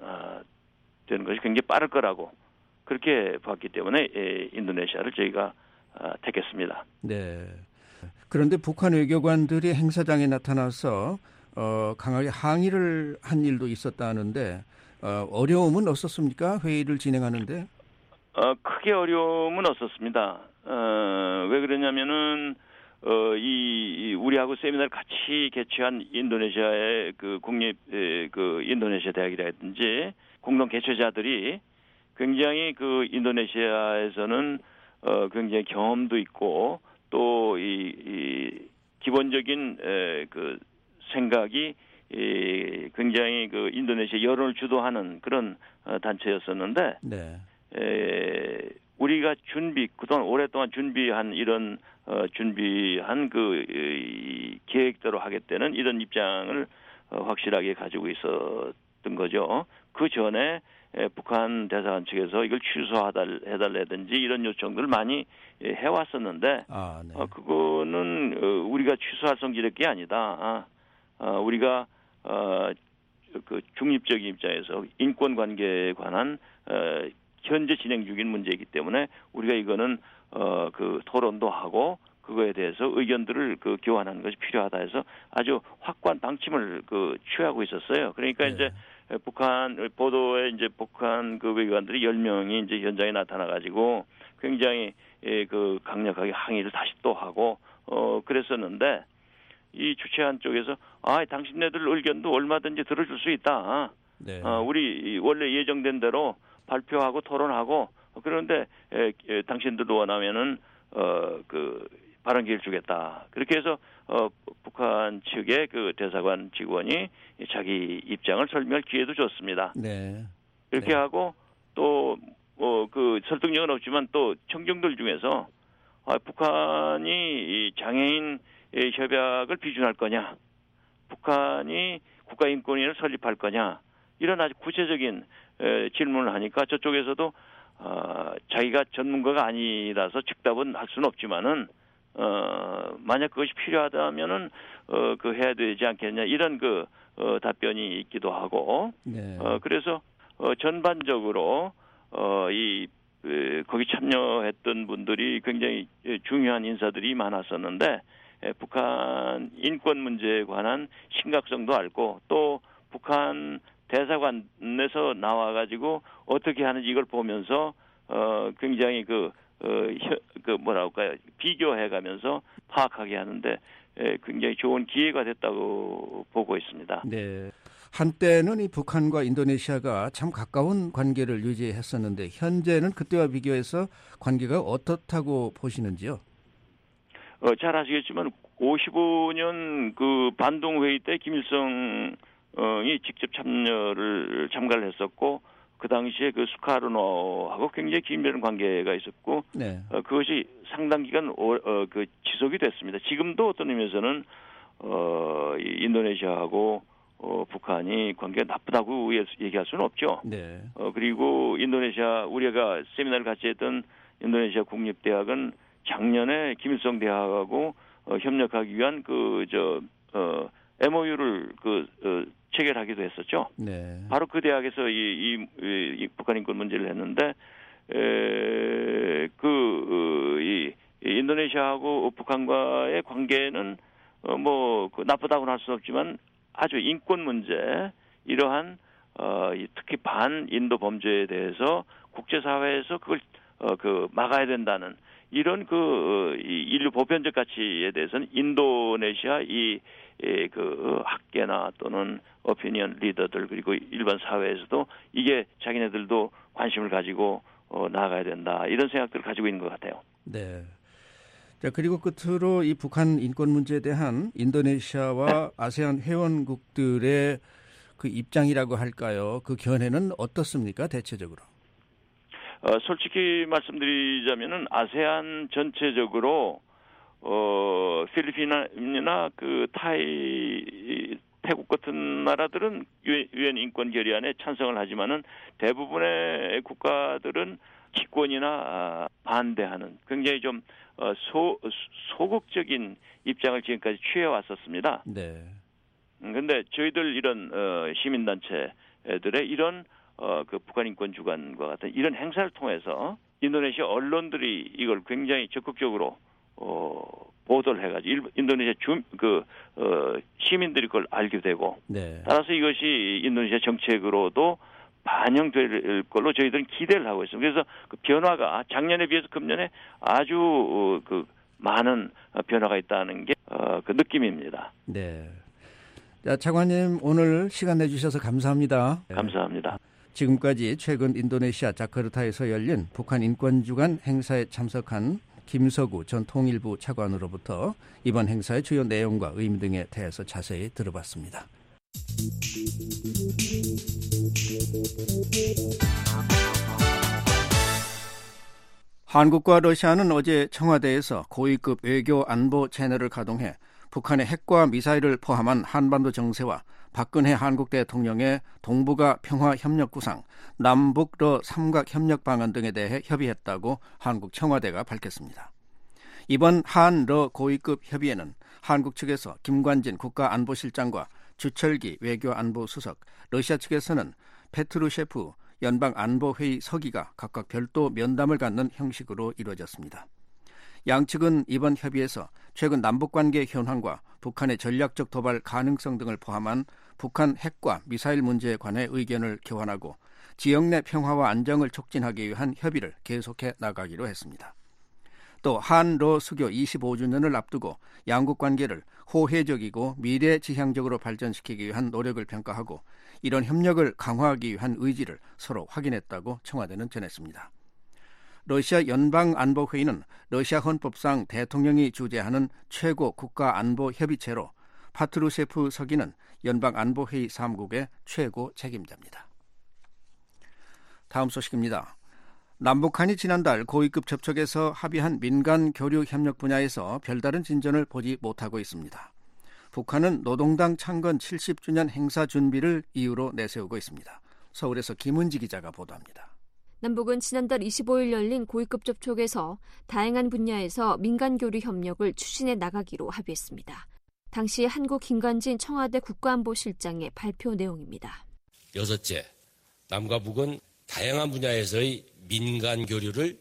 S11: 것이 굉장히 빠를 거라고 그렇게 봤기 때문에 인도네시아를 저희가 택했습니다.
S3: 네. 그런데 북한 외교관들이 행사장에 나타나서 강하게 항의를 한 일도 있었다는데 어려움은 없었습니까? 회의를 진행하는데?
S11: 크게 어려움은 없었습니다. 왜 그러냐면은 이 우리하고 세미나를 같이 개최한 인도네시아의 그 국립 그 인도네시아 대학이라든지 공동 개최자들이 굉장히 그 인도네시아에서는 굉장히 경험도 있고 또 이 기본적인 그 생각이 굉장히 그 인도네시아 여론을 주도하는 그런 단체였었는데
S3: 네.
S11: 우리가 그동안 오랫동안 준비한 이런 준비한 그 계획대로 하겠다는 이런 입장을 확실하게 가지고 있었던 거죠. 그 전에 북한 대사관 측에서 이걸 취소해달라든지 이런 요청들을 많이 해왔었는데
S3: 네.
S11: 그거는 우리가 취소할 성질의 게 아니다. 우리가 그 중립적인 입장에서 인권 관계에 관한 현재 진행 중인 문제이기 때문에 우리가 이거는 그 토론도 하고 그거에 대해서 의견들을 그 교환하는 것이 필요하다 해서 아주 확고한 방침을 그 취하고 있었어요. 그러니까
S3: 네.
S11: 이제 북한 보도에 이제 북한 그 외교관들이 10명이 이제 현장에 나타나 가지고 굉장히 그 강력하게 항의를 다시 또 하고 그랬었는데 이 주최한 쪽에서 당신네들 의견도 얼마든지 들어줄 수 있다.
S3: 네.
S11: 우리 원래 예정된 대로 발표하고 토론하고 그런데 당신들도 원하면은 그 발언 기회를 주겠다. 그렇게 해서 북한 측의 그 대사관 직원이 자기 입장을 설명할 기회도 줬습니다.
S3: 네.
S11: 이렇게
S3: 네.
S11: 하고 또 그 설득력은 없지만 또 청중들 중에서 북한이 이 장애인 협약을 비준할 거냐, 북한이 국가인권위원회를 설립할 거냐, 이런 아주 구체적인 질문을 하니까 저쪽에서도 자기가 전문가가 아니라서 즉답은 할 수는 없지만은 만약 그것이 필요하다면은 그 해야 되지 않겠냐, 이런 답변이 있기도 하고. 네. 그래서 전반적으로 거기 참여했던 분들이 굉장히 중요한 인사들이 많았었는데, 북한 인권 문제에 관한 심각성도 알고, 또 북한 대사관에서 나와가지고 어떻게 하는지 이걸 보면서 굉장히 비교해가면서 파악하게 하는데 굉장히 좋은 기회가 됐다고 보고 있습니다.
S3: 네. 한때는 이 북한과 인도네시아가 참 가까운 관계를 유지했었는데 현재는 그때와 비교해서 관계가 어떻다고 보시는지요?
S11: 잘 아시겠지만 55년 반동 회의 때 김일성이 직접 참가를 했었고, 그 당시에 수카르노하고 굉장히 긴밀한 관계가 있었고, 네. 그것이 상당 기간 지속이 됐습니다. 지금도 어떤 의미에서는 인도네시아하고 북한이 관계가 나쁘다고 얘기할 수는 없죠. 네. 그리고 인도네시아, 우리가 세미나를 같이 했던 인도네시아 국립대학은 작년에 김일성 대학하고 협력하기 위한 MOU를 체결하기도 했었죠. 네. 바로 그 대학에서 이 북한 인권 문제를 했는데, 인도네시아하고 북한과의 관계는 나쁘다고는 할 수 없지만 아주 인권 문제, 이러한 특히 반인도 범죄에 대해서 국제사회에서 그걸 막아야 된다는 이런 인류 보편적 가치에 대해서는 인도네시아 학계나 또는 오피니언 리더들, 그리고 일반 사회에서도 이게 자기네들도 관심을 가지고 나아가야 된다, 이런 생각들을 가지고 있는 것 같아요.
S3: 네. 자, 그리고 끝으로 이 북한 인권 문제에 대한 인도네시아와 아세안 회원국들의 입장이라고 할까요? 그 견해는 어떻습니까, 대체적으로?
S11: 솔직히 말씀드리자면은 아세안 전체적으로 필리핀이나 태국 같은 나라들은 유엔 인권 결의안에 찬성을 하지만은 대부분의 국가들은 기권이나 반대하는 굉장히 좀 소극적인 입장을 지금까지 취해 왔었습니다. 네. 그런데 저희들 이런 시민단체들의 이런 북한 인권 주간과 같은 이런 행사를 통해서 인도네시아 언론들이 이걸 굉장히 적극적으로 보도를 해가지고 인도네시아 시민들이 그걸 알게 되고, 네. 따라서 이것이 인도네시아 정책으로도 반영될 걸로 저희들은 기대를 하고 있습니다. 그래서 변화가 작년에 비해서 금년에 아주 많은 변화가 있다는 게 느낌입니다.
S3: 네. 자, 차관님, 오늘 시간 내주셔서 감사합니다.
S11: 감사합니다.
S3: 지금까지 최근 인도네시아 자카르타에서 열린 북한 인권주간 행사에 참석한 김서구 전 통일부 차관으로부터 이번 행사의 주요 내용과 의미 등에 대해서 자세히 들어봤습니다. 한국과 러시아는 어제 청와대에서 고위급 외교 안보 채널을 가동해 북한의 핵과 미사일을 포함한 한반도 정세와 박근혜 한국 대통령의 동북아 평화협력 구상, 남북러 삼각협력 방안 등에 대해 협의했다고 한국 청와대가 밝혔습니다. 이번 한러 고위급 협의에는 한국 측에서 김관진 국가안보실장과 주철기 외교안보수석, 러시아 측에서는 페트루셰프 연방안보회의 서기가 각각 별도 면담을 갖는 형식으로 이루어졌습니다. 양측은 이번 협의에서 최근 남북관계 현황과 북한의 전략적 도발 가능성 등을 포함한 북한 핵과 미사일 문제에 관해 의견을 교환하고 지역 내 평화와 안정을 촉진하기 위한 협의를 계속해 나가기로 했습니다. 또 한러 수교 25주년을 앞두고 양국 관계를 호혜적이고 미래지향적으로 발전시키기 위한 노력을 평가하고 이런 협력을 강화하기 위한 의지를 서로 확인했다고 청와대는 전했습니다. 러시아 연방안보회의는 러시아 헌법상 대통령이 주재하는 최고 국가안보협의체로 파트루셰프 서기는 연방안보회의 사무국의 최고 책임자입니다. 다음 소식입니다. 남북한이 지난달 고위급 접촉에서 합의한 민간 교류 협력 분야에서 별다른 진전을 보지 못하고 있습니다. 북한은 노동당 창건 70주년 행사 준비를 이유로 내세우고 있습니다. 서울에서 김은지 기자가 보도합니다.
S12: 남북은 지난달 25일 열린 고위급 접촉에서 다양한 분야에서 민간 교류 협력을 추진해 나가기로 합의했습니다. 당시 한국 김관진 청와대 국가안보실장의 발표 내용입니다.
S13: 여섯째, 남과 북은 다양한 분야에서의 민간 교류를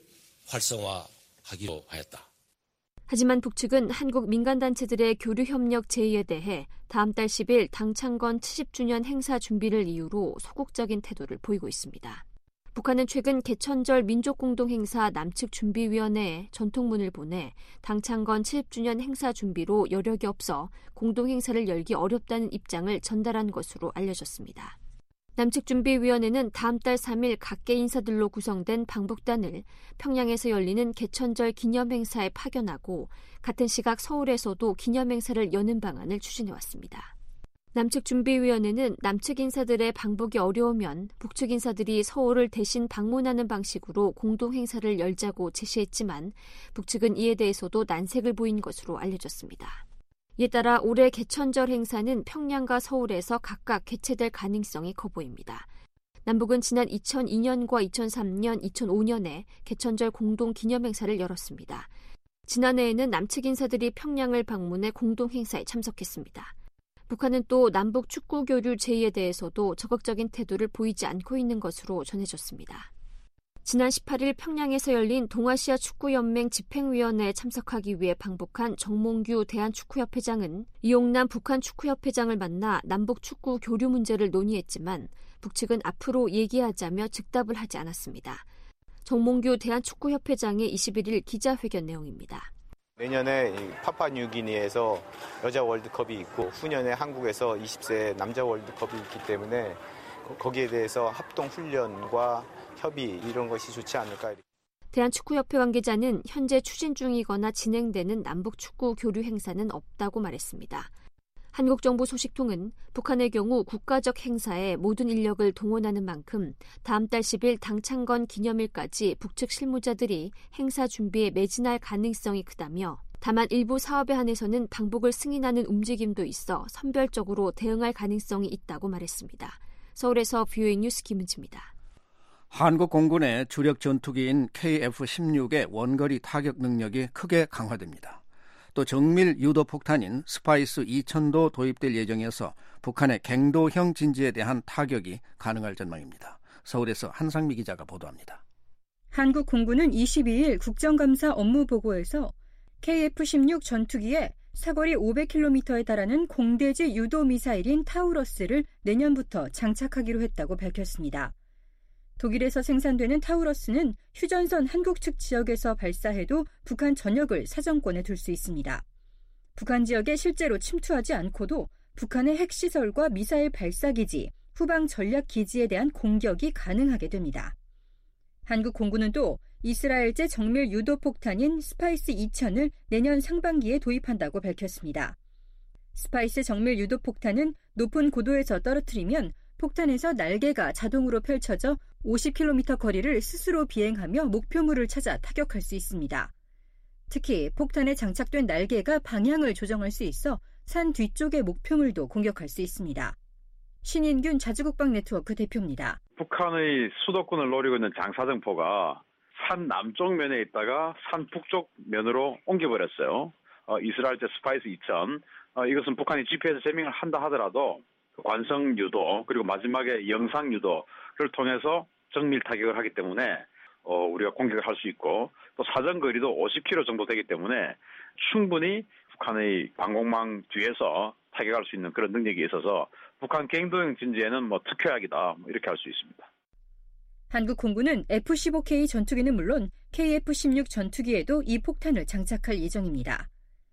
S13: 활성화하기로 하였다.
S12: 하지만 북측은 한국 민간단체들의 교류협력 제의에 대해 다음 달 10일 당창건 70주년 행사 준비를 이유로 소극적인 태도를 보이고 있습니다. 북한은 최근 개천절 민족공동행사 남측준비위원회에 전통문을 보내 당창건 70주년 행사 준비로 여력이 없어 공동행사를 열기 어렵다는 입장을 전달한 것으로 알려졌습니다. 남측준비위원회는 다음 달 3일 각계 인사들로 구성된 방북단을 평양에서 열리는 개천절 기념행사에 파견하고 같은 시각 서울에서도 기념행사를 여는 방안을 추진해왔습니다. 남측준비위원회는 남측 인사들의 방북이 어려우면 북측 인사들이 서울을 대신 방문하는 방식으로 공동행사를 열자고 제시했지만 북측은 이에 대해서도 난색을 보인 것으로 알려졌습니다. 이에 따라 올해 개천절 행사는 평양과 서울에서 각각 개최될 가능성이 커 보입니다. 남북은 지난 2002년과 2003년, 2005년에 개천절 공동 기념행사를 열었습니다. 지난해에는 남측 인사들이 평양을 방문해 공동행사에 참석했습니다. 북한은 또 남북 축구 교류 제의에 대해서도 적극적인 태도를 보이지 않고 있는 것으로 전해졌습니다. 지난 18일 평양에서 열린 동아시아 축구연맹 집행위원회에 참석하기 위해 방북한 정몽규 대한축구협회장은 이용남 북한 축구협회장을 만나 남북 축구 교류 문제를 논의했지만 북측은 앞으로 얘기하자며 즉답을 하지 않았습니다. 정몽규 대한축구협회장의 21일 기자회견 내용입니다.
S14: 내년에 파푸아뉴기니에서 여자 월드컵이 있고 후년에 한국에서 20세 남자 월드컵이 있기 때문에 거기에 대해서 합동훈련과 협의 이런 것이 좋지 않을까.
S12: 대한축구협회 관계자는 현재 추진 중이거나 진행되는 남북축구 교류 행사는 없다고 말했습니다. 한국 정부 소식통은 북한의 경우 국가적 행사에 모든 인력을 동원하는 만큼 다음 달 10일 당창건 기념일까지 북측 실무자들이 행사 준비에 매진할 가능성이 크다며 다만 일부 사업에 한해서는 방북을 승인하는 움직임도 있어 선별적으로 대응할 가능성이 있다고 말했습니다. 서울에서 VOA 뉴스 김은지입니다.
S3: 한국 공군의 주력 전투기인 KF-16의 원거리 타격 능력이 크게 강화됩니다. 또 정밀 유도 폭탄인 스파이스 2000도 도입될 예정이어서 북한의 갱도형 진지에 대한 타격이 가능할 전망입니다. 서울에서 한상미 기자가 보도합니다.
S15: 한국 공군은 22일 국정감사 업무보고에서 KF-16 전투기에 사거리 500km에 달하는 공대지 유도 미사일인 타우러스를 내년부터 장착하기로 했다고 밝혔습니다. 독일에서 생산되는 타우러스는 휴전선 한국 측 지역에서 발사해도 북한 전역을 사정권에 둘 수 있습니다. 북한 지역에 실제로 침투하지 않고도 북한의 핵시설과 미사일 발사기지, 후방 전략기지에 대한 공격이 가능하게 됩니다. 한국 공군은 또 이스라엘제 정밀 유도 폭탄인 스파이스 2000을 내년 상반기에 도입한다고 밝혔습니다. 스파이스 정밀 유도 폭탄은 높은 고도에서 떨어뜨리면 폭탄에서 날개가 자동으로 펼쳐져 50km 거리를 스스로 비행하며 목표물을 찾아 타격할 수 있습니다. 특히 폭탄에 장착된 날개가 방향을 조정할 수 있어 산 뒤쪽의 목표물도 공격할 수 있습니다. 신인균 자주국방 네트워크 대표입니다.
S16: 북한의 수도권을 노리고 있는 장사정포가 산 남쪽 면에 있다가 산 북쪽 면으로 옮겨버렸어요. 이스라엘제 스파이스 2000. 이것은 북한이 GPS 제밍을 한다 하더라도 관성 유도 그리고 마지막에 영상 유도를 통해서 정밀 타격을 하기 때문에 우리가 공격을 할 수 있고 또 사정거리도 50km 정도 되기 때문에 충분히 북한의 방공망 뒤에서 타격할 수 있는 그런 능력이 있어서 북한 갱도형 진지에는 특효약이다 이렇게 할 수 있습니다.
S15: 한국 공군은 F-15K 전투기는 물론 KF-16 전투기에도 이 폭탄을 장착할 예정입니다.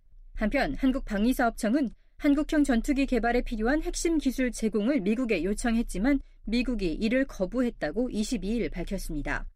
S15: 한편 한국방위사업청은 한국형 전투기 개발에 필요한 핵심 기술 제공을 미국에 요청했지만 미국이 이를 거부했다고 22일 밝혔습니다.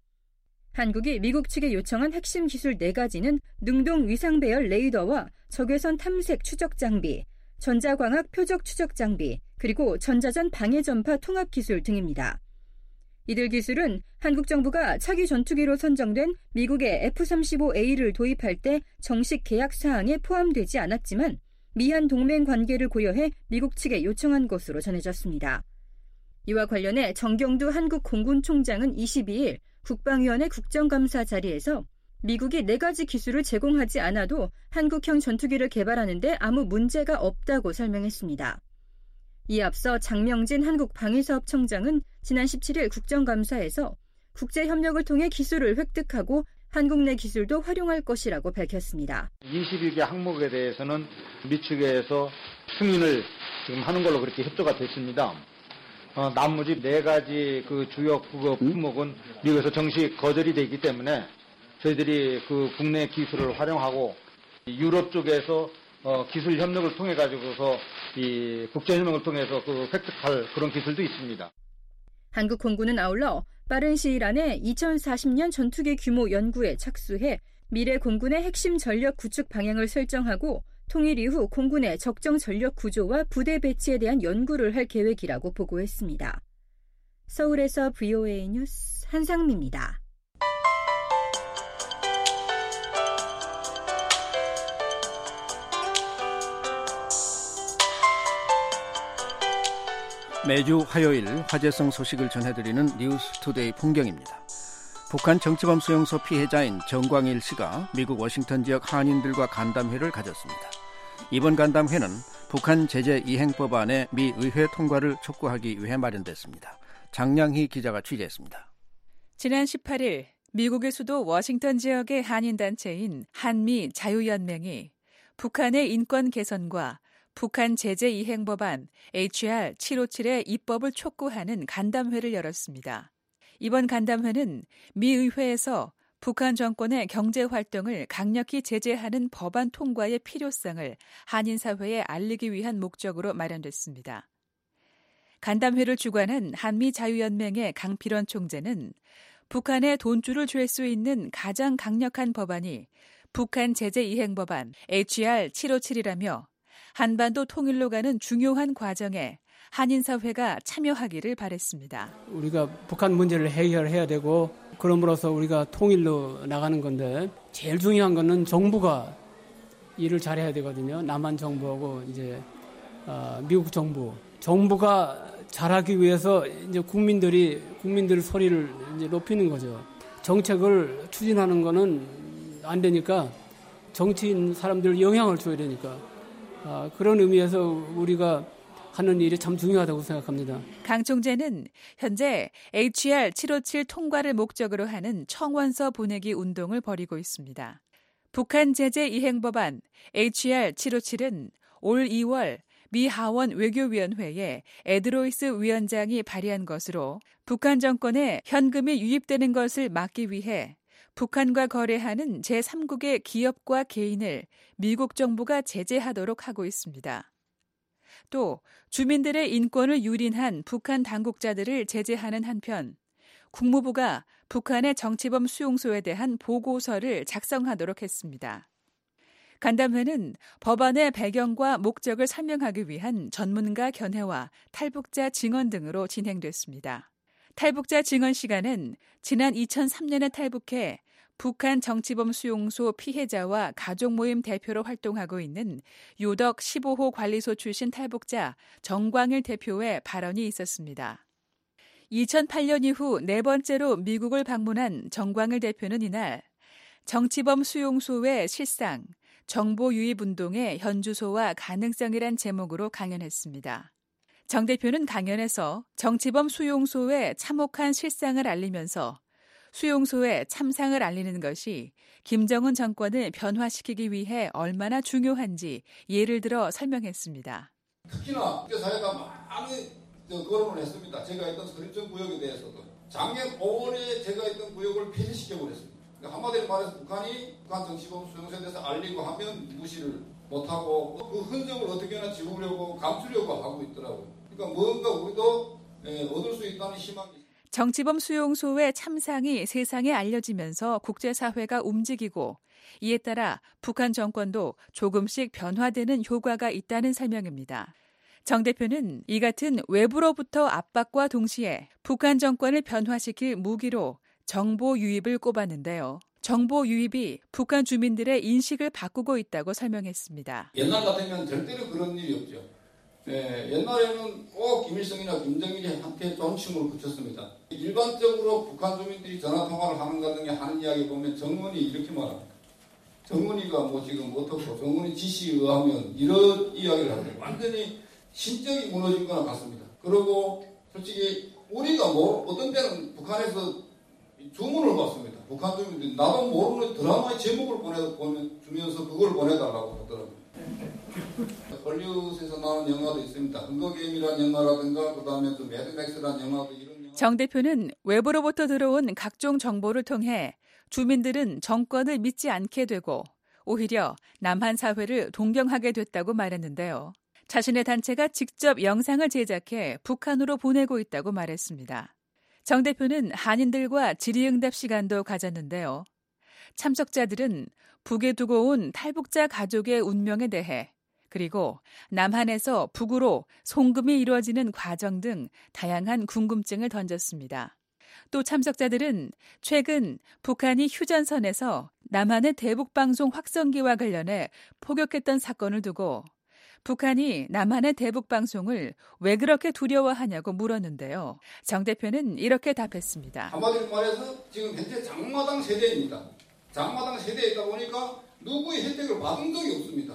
S15: 한국이 미국 측에 요청한 핵심 기술 4가지는 능동 위상 배열 레이더와 적외선 탐색 추적 장비, 전자광학 표적 추적 장비, 그리고 전자전 방해 전파 통합 기술 등입니다. 이들 기술은 한국 정부가 차기 전투기로 선정된 미국의 F-35A를 도입할 때 정식 계약 사항에 포함되지 않았지만 미한 동맹 관계를 고려해 미국 측에 요청한 것으로 전해졌습니다. 이와 관련해 정경두 한국 공군 총장은 22일 국방위원회 국정감사 자리에서 미국이 4가지 기술을 제공하지 않아도 한국형 전투기를 개발하는 데 아무 문제가 없다고 설명했습니다. 이에 앞서 장명진 한국 방위사업청장은 지난 17일 국정감사에서 국제협력을 통해 기술을 획득하고 한국 내 기술도 활용할 것이라고 밝혔습니다.
S17: 22개 항목에 대해서는 미측에서 승인을 지금 하는 걸로 그렇게 협조가 됐습니다. 나머지 4가지 그 주요 품목은 미국에서 정식 거절이 돼 있기 때문에 저희들이 그 국내 기술을 활용하고 유럽 쪽에서 기술 협력을 통해 가지고서 이 국제 협력을 통해서 그 획득할 그런 기술도 있습니다.
S15: 한국 공군은 아울러 빠른 시일 안에 2040년 전투기 규모 연구에 착수해 미래 공군의 핵심 전력 구축 방향을 설정하고 통일 이후 공군의 적정 전력 구조와 부대 배치에 대한 연구를 할 계획이라고 보고했습니다. 서울에서 VOA 뉴스 한상미입니다.
S3: 매주 화요일 화제성 소식을 전해드리는 뉴스투데이 풍경입니다. 북한 정치범 수용소 피해자인 정광일 씨가 미국 워싱턴 지역 한인들과 간담회를 가졌습니다. 이번 간담회는 북한 제재 이행 법안의 미 의회 통과를 촉구하기 위해 마련됐습니다. 장량희 기자가 취재했습니다.
S18: 지난 18일 미국의 수도 워싱턴 지역의 한인단체인 한미 자유연맹이 북한의 인권 개선과 북한 제재 이행 법안 HR 757의 입법을 촉구하는 간담회를 열었습니다. 이번 간담회는 미 의회에서 북한 정권의 경제 활동을 강력히 제재하는 법안 통과의 필요성을 한인 사회에 알리기 위한 목적으로 마련됐습니다. 간담회를 주관한 한미 자유연맹의 강필원 총재는 북한에 돈줄을 쥘 수 있는 가장 강력한 법안이 북한 제재 이행 법안 HR 757이라며 한반도 통일로 가는 중요한 과정에 한인 사회가 참여하기를 바랬습니다.
S19: 우리가 북한 문제를 해결해야 되고 그럼으로써 우리가 통일로 나가는 건데 제일 중요한 거는 정부가 일을 잘해야 되거든요. 남한 정부하고 이제 미국 정부가 잘하기 위해서 이제 국민들 소리를 이제 높이는 거죠. 정책을 추진하는 거는 안 되니까 정치인 사람들 영향을 줘야 되니까 그런 의미에서 우리가 하는 일이 참 중요하다고 생각합니다.
S18: 강 총재는 현재 HR 757 통과를 목적으로 하는 청원서 보내기 운동을 벌이고 있습니다. 북한 제재 이행 법안 HR 757은 올 2월 미 하원 외교위원회에 에드로이스 위원장이 발의한 것으로 북한 정권에 현금이 유입되는 것을 막기 위해 북한과 거래하는 제3국의 기업과 개인을 미국 정부가 제재하도록 하고 있습니다. 또 주민들의 인권을 유린한 북한 당국자들을 제재하는 한편 국무부가 북한의 정치범 수용소에 대한 보고서를 작성하도록 했습니다. 간담회는 법안의 배경과 목적을 설명하기 위한 전문가 견해와 탈북자 증언 등으로 진행됐습니다. 탈북자 증언 시간은 지난 2003년에 탈북해 북한 정치범 수용소 피해자와 가족 모임 대표로 활동하고 있는 요덕 15호 관리소 출신 탈북자 정광일 대표의 발언이 있었습니다. 2008년 이후 4번째로 미국을 방문한 정광일 대표는 이날 정치범 수용소의 실상, 정보 유입 운동의 현주소와 가능성이란 제목으로 강연했습니다. 정 대표는 강연에서 정치범 수용소의 참혹한 실상을 알리면서 수용소의 참상을 알리는 것이 김정은 정권을 변화시키기 위해 얼마나 중요한지 예를 들어 설명했습니다.
S20: 특히나 국제사회가 많이 거론을 했습니다. 제가 있던 서립정 구역에 대해서도 작년 5월에 제가 있던 구역을 폐쇄시켜버렸습니다. 그러니까 한마디로 말해서 북한 정치범 수용소에 대해서 알리고 하면 무시를 못하고 그 흔적을 어떻게나 지우려고 감추려고 하고 있더라고요. 그러니까 뭔가 우리도 얻을 수 있다는 희망이
S18: 정치범 수용소의 참상이 세상에 알려지면서 국제사회가 움직이고 이에 따라 북한 정권도 조금씩 변화되는 효과가 있다는 설명입니다. 정 대표는 이 같은 외부로부터 압박과 동시에 북한 정권을 변화시킬 무기로 정보 유입을 꼽았는데요. 정보 유입이 북한 주민들의 인식을 바꾸고 있다고 설명했습니다.
S20: 옛날 같으면 절대로 그런 일이 없죠. 네, 옛날에는 꼭 김일성이나 김정일한테 존칭을 붙였습니다. 일반적으로 북한 주민들이 전화통화를 하는 것 등에 하는 이야기 보면 정문이 이렇게 말합니다. 정문이가 뭐 지금 어떻고 정문이 지시에 의하면 이런 이야기를 하죠. 완전히 신적이 무너진 거나 같습니다. 그리고 솔직히 우리가 뭐 어떤 때는 북한에서 주문을 받습니다. 북한 주민들이 나도 모르는 드라마의 제목을 보내주면서 그걸 보내달라고 하더라고요. 헐리우드에서 나오는 영화도 있습니다. 흥거게임이라는 영화라든가 그다음에 또 매드맥스라는 영화도 이런 영화.
S18: 정 대표는 외부로부터 들어온 각종 정보를 통해 주민들은 정권을 믿지 않게 되고 오히려 남한 사회를 동경하게 됐다고 말했는데요. 자신의 단체가 직접 영상을 제작해 북한으로 보내고 있다고 말했습니다. 정 대표는 한인들과 질의응답 시간도 가졌는데요. 참석자들은 북에 두고 온 탈북자 가족의 운명에 대해 그리고 남한에서 북으로 송금이 이루어지는 과정 등 다양한 궁금증을 던졌습니다. 또 참석자들은 최근 북한이 휴전선에서 남한의 대북방송 확성기와 관련해 포격했던 사건을 두고 북한이 남한의 대북방송을 왜 그렇게 두려워하냐고 물었는데요. 정 대표는 이렇게 답했습니다.
S20: 한마디로 말해서 지금 현재 장마당 세대입니다. 장마당 세대에 있다 보니까 누구의 혜택을 받은 적이 없습니다.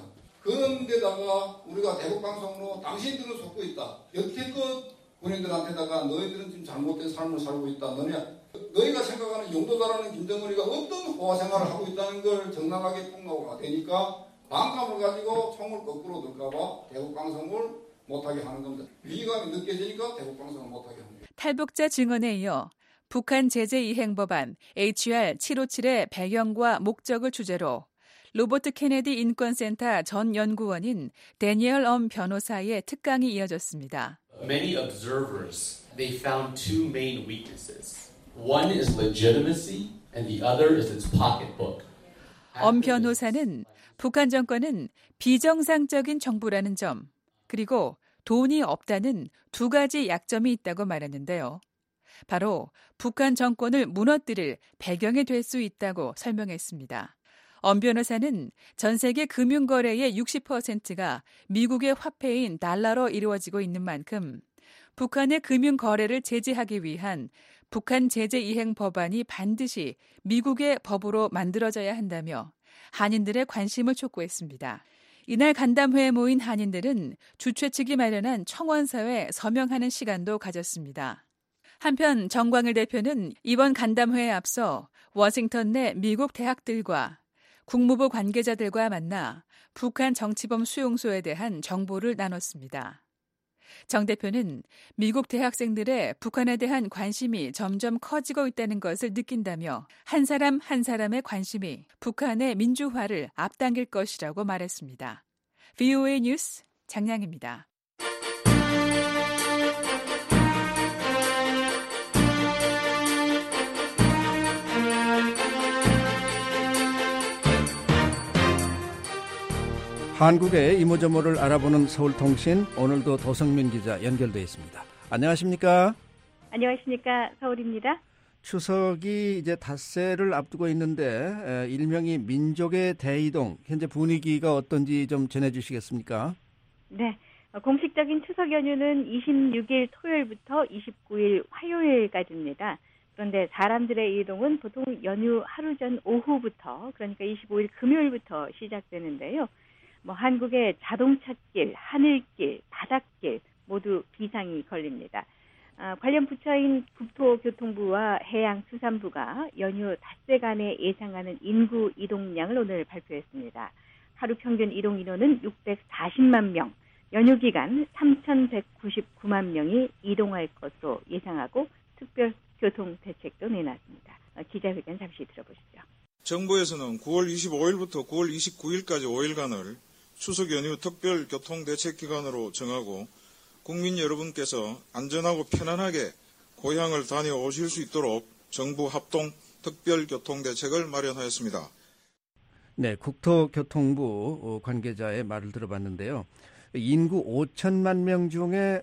S20: 그런데다가 우리가 대북방송으로 당신들은 속고 있다. 여태껏 군인들한테다가 너희들은 지금 잘못된 삶을 살고 있다. 너희가 생각하는 용도다라는 김정은이가 어떤 호화 생활을 하고 있다는 걸 정당하게 폭로가 되니까 반감을 가지고 총을 거꾸로 들까봐 대북방송을 못하게 하는 겁니다. 위기감이 느껴지니까 대북방송을 못하게 합니다.
S18: 탈북자 증언에 이어 북한 제재 이행 법안 HR 757의 배경과 목적을 주제로 로버트 케네디 인권센터 전 연구원인 데니얼 엄 변호사의 특강이 이어졌습니다.
S21: Many observers, they found two main weaknesses. One is legitimacy and the other is its pocketbook.
S18: 엄 변호사는 북한 정권은 비정상적인 정부라는 점, 그리고 돈이 없다는 두 가지 약점이 있다고 말했는데요. 바로 북한 정권을 무너뜨릴 배경이 될 수 있다고 설명했습니다. 엄 변호사는 전 세계 금융거래의 60%가 미국의 화폐인 달러로 이루어지고 있는 만큼 북한의 금융거래를 제재하기 위한 북한 제재 이행 법안이 반드시 미국의 법으로 만들어져야 한다며 한인들의 관심을 촉구했습니다. 이날 간담회에 모인 한인들은 주최 측이 마련한 청원서에 서명하는 시간도 가졌습니다. 한편 정광일 대표는 이번 간담회에 앞서 워싱턴 내 미국 대학들과 국무부 관계자들과 만나 북한 정치범 수용소에 대한 정보를 나눴습니다. 정 대표는 미국 대학생들의 북한에 대한 관심이 점점 커지고 있다는 것을 느낀다며 한 사람 한 사람의 관심이 북한의 민주화를 앞당길 것이라고 말했습니다. VOA 뉴스 장량입니다.
S3: 한국의 이모저모를 알아보는 서울통신, 오늘도 도성민 기자 연결되어 있습니다. 안녕하십니까?
S22: 안녕하십니까? 서울입니다.
S3: 추석이 이제 닷새를 앞두고 있는데 일명이 민족의 대이동, 현재 분위기가 어떤지 좀 전해주시겠습니까?
S22: 네, 공식적인 추석 연휴는 26일 토요일부터 29일 화요일까지입니다. 그런데 사람들의 이동은 보통 연휴 하루 전 오후부터, 그러니까 25일 금요일부터 시작되는데요. 한국의 자동차길, 하늘길, 바닷길 모두 비상이 걸립니다. 관련 부처인 국토교통부와 해양수산부가 연휴 닷새간에 예상하는 인구 이동량을 오늘 발표했습니다. 하루 평균 이동 인원은 640만 명, 연휴 기간 3,199만 명이 이동할 것으로 예상하고 특별교통대책도 내놨습니다. 기자회견 잠시 들어보시죠.
S23: 정부에서는 9월 25일부터 9월 29일까지 5일간을 추석 연휴 특별교통대책기간으로 정하고 국민 여러분께서 안전하고 편안하게 고향을 다녀오실 수 있도록 정부 합동 특별교통대책을 마련하였습니다.
S3: 네, 국토교통부 관계자의 말을 들어봤는데요. 인구 5천만 명 중에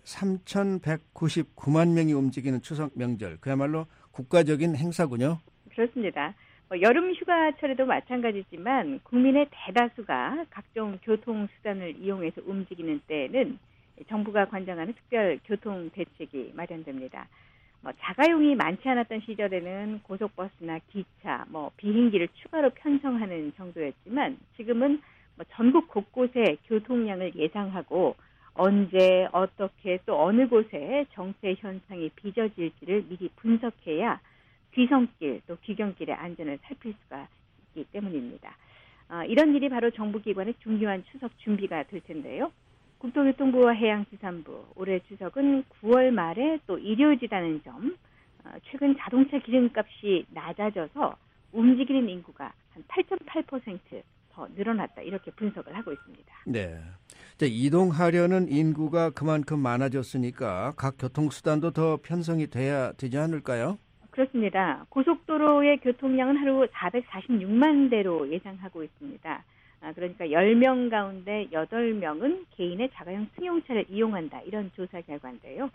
S3: 3,199만 명이 움직이는 추석 명절, 그야말로 국가적인 행사군요.
S22: 그렇습니다. 여름 휴가철에도 마찬가지지만 국민의 대다수가 각종 교통수단을 이용해서 움직이는 때에는 정부가 관장하는 특별 교통 대책이 마련됩니다. 자가용이 많지 않았던 시절에는 고속버스나 기차, 비행기를 추가로 편성하는 정도였지만 지금은 전국 곳곳에 교통량을 예상하고 언제, 어떻게, 또 어느 곳에 정체 현상이 빚어질지를 미리 분석해야 귀성길 또 귀경길의 안전을 살필 수가 있기 때문입니다. 이런 일이 바로 정부기관의 중요한 추석 준비가 될 텐데요. 국토교통부와 해양수산부, 올해 추석은 9월 말에 또 일요일이라는 점, 최근 자동차 기름값이 낮아져서 움직이는 인구가 한 8.8% 더 늘어났다, 이렇게 분석을 하고 있습니다.
S3: 네. 이동하려는 인구가 그만큼 많아졌으니까 각 교통수단도 더 편성이 돼야 되지 않을까요?
S22: 그렇습니다. 고속도로의 교통량은 하루 446만 대로 예상하고 있습니다. 그러니까 10명 가운데 8명은 개인의 자가용 승용차를 이용한다, 이런 조사 결과인데요.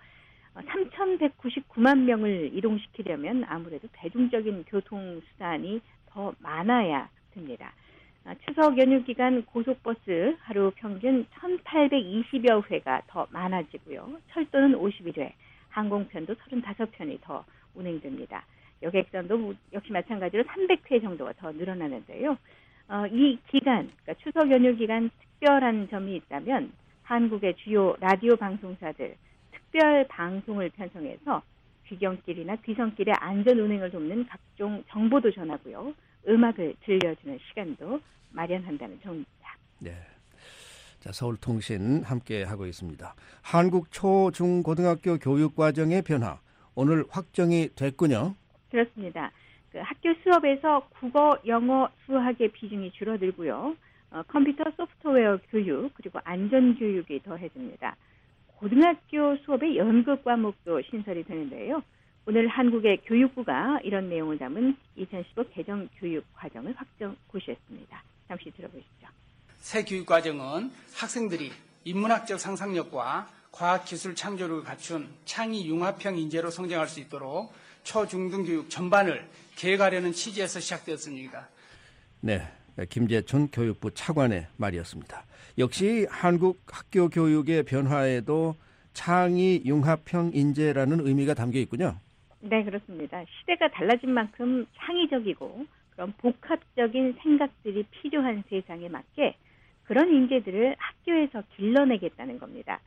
S22: 3,199만 명을 이동시키려면 아무래도 대중적인 교통수단이 더 많아야 됩니다. 추석 연휴 기간 고속버스 하루 평균 1,820여 회가 더 많아지고요. 철도는 51회, 항공편도 35편이 더 운행됩니다. 여객선도 역시 마찬가지로 300회 정도가 더 늘어나는데요. 이 기간, 그러니까 추석 연휴 기간 특별한 점이 있다면 한국의 주요 라디오 방송사들 특별 방송을 편성해서 귀경길이나 귀성길의 안전 운행을 돕는 각종 정보도 전하고요. 음악을 들려주는 시간도 마련한다는 점입니다.
S3: 네. 자, 서울통신 함께 하고 있습니다. 한국 초, 중, 고등학교 교육과정의 변화, 오늘 확정이 됐군요.
S22: 그렇습니다. 학교 수업에서 국어, 영어, 수학의 비중이 줄어들고요. 컴퓨터 소프트웨어 교육, 그리고 안전 교육이 더해집니다. 고등학교 수업의 연극 과목도 신설이 되는데요. 오늘 한국의 교육부가 이런 내용을 담은 2015 개정 교육 과정을 확정 고시했습니다. 잠시 들어보시죠.
S1: 새 교육과정은 학생들이 인문학적 상상력과 과학기술 창조력을 갖춘 창의 융합형 인재로 성장할 수 있도록 초, 중, 등 교육 전반을 계획하려는 취지에서 시작되었습니다.
S3: 네, 김재춘 교육부 차관의 말이었습니다. 역시 한국 학교 교육의 변화에도 창의 융합형 인재라는 의미가 담겨 있군요.
S22: 네, 그렇습니다. 시대가 달라진 만큼 창의적이고 그런 복합적인 생각들이 필요한 세상에 맞게 그런 인재들을 학교에서 길러내겠다는 겁니다.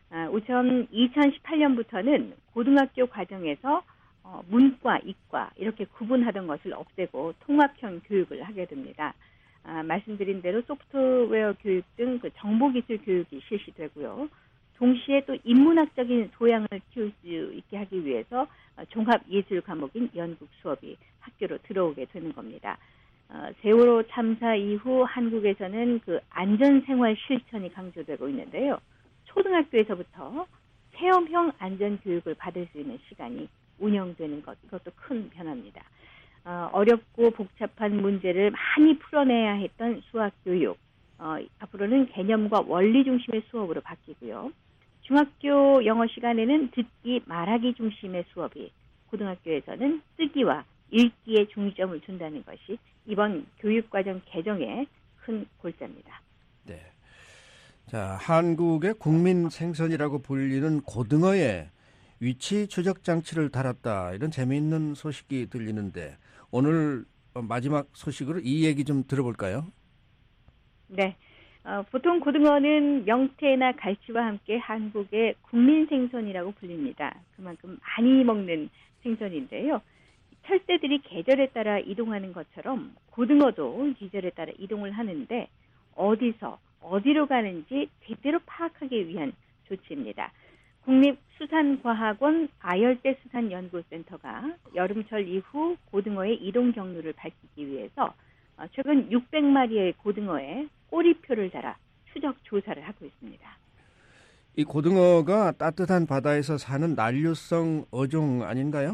S22: 우선 2018년부터는 고등학교 과정에서 문과, 이과 이렇게 구분하던 것을 없애고 통합형 교육을 하게 됩니다. 말씀드린 대로 소프트웨어 교육 등 그 정보기술 교육이 실시되고요. 동시에 또 인문학적인 소양을 키울 수 있게 하기 위해서 종합예술 과목인 연극 수업이 학교로 들어오게 되는 겁니다. 세월호 참사 이후 한국에서는 그 안전생활 실천이 강조되고 있는데요. 초등학교에서부터 체험형 안전교육을 받을 수 있는 시간이 운영되는 것, 이것도 큰 변화입니다. 어렵고 복잡한 문제를 많이 풀어내야 했던 수학교육, 앞으로는 개념과 원리 중심의 수업으로 바뀌고요. 중학교 영어 시간에는 듣기, 말하기 중심의 수업이, 고등학교에서는 쓰기와 읽기에 중점을 둔다는 것이 이번 교육과정 개정의 큰 골자입니다.
S3: 네. 자, 한국의 국민 생선이라고 불리는 고등어에 위치 추적 장치를 달았다, 이런 재미있는 소식이 들리는데 오늘 마지막 소식으로 이 얘기 좀 들어볼까요?
S22: 네. 보통 고등어는 명태나 갈치와 함께 한국의 국민 생선이라고 불립니다. 그만큼 많이 먹는 생선인데요. 철새들이 계절에 따라 이동하는 것처럼 고등어도 계절에 따라 이동을 하는데 어디서 어디로 가는지 제대로 파악하기 위한 조치입니다. 국립수산과학원 아열대수산연구센터가 여름철 이후 고등어의 이동 경로를 밝히기 위해서 최근 600마리의 고등어에 꼬리표를 달아 추적 조사를 하고 있습니다.
S3: 이 고등어가 따뜻한 바다에서 사는 난류성 어종 아닌가요?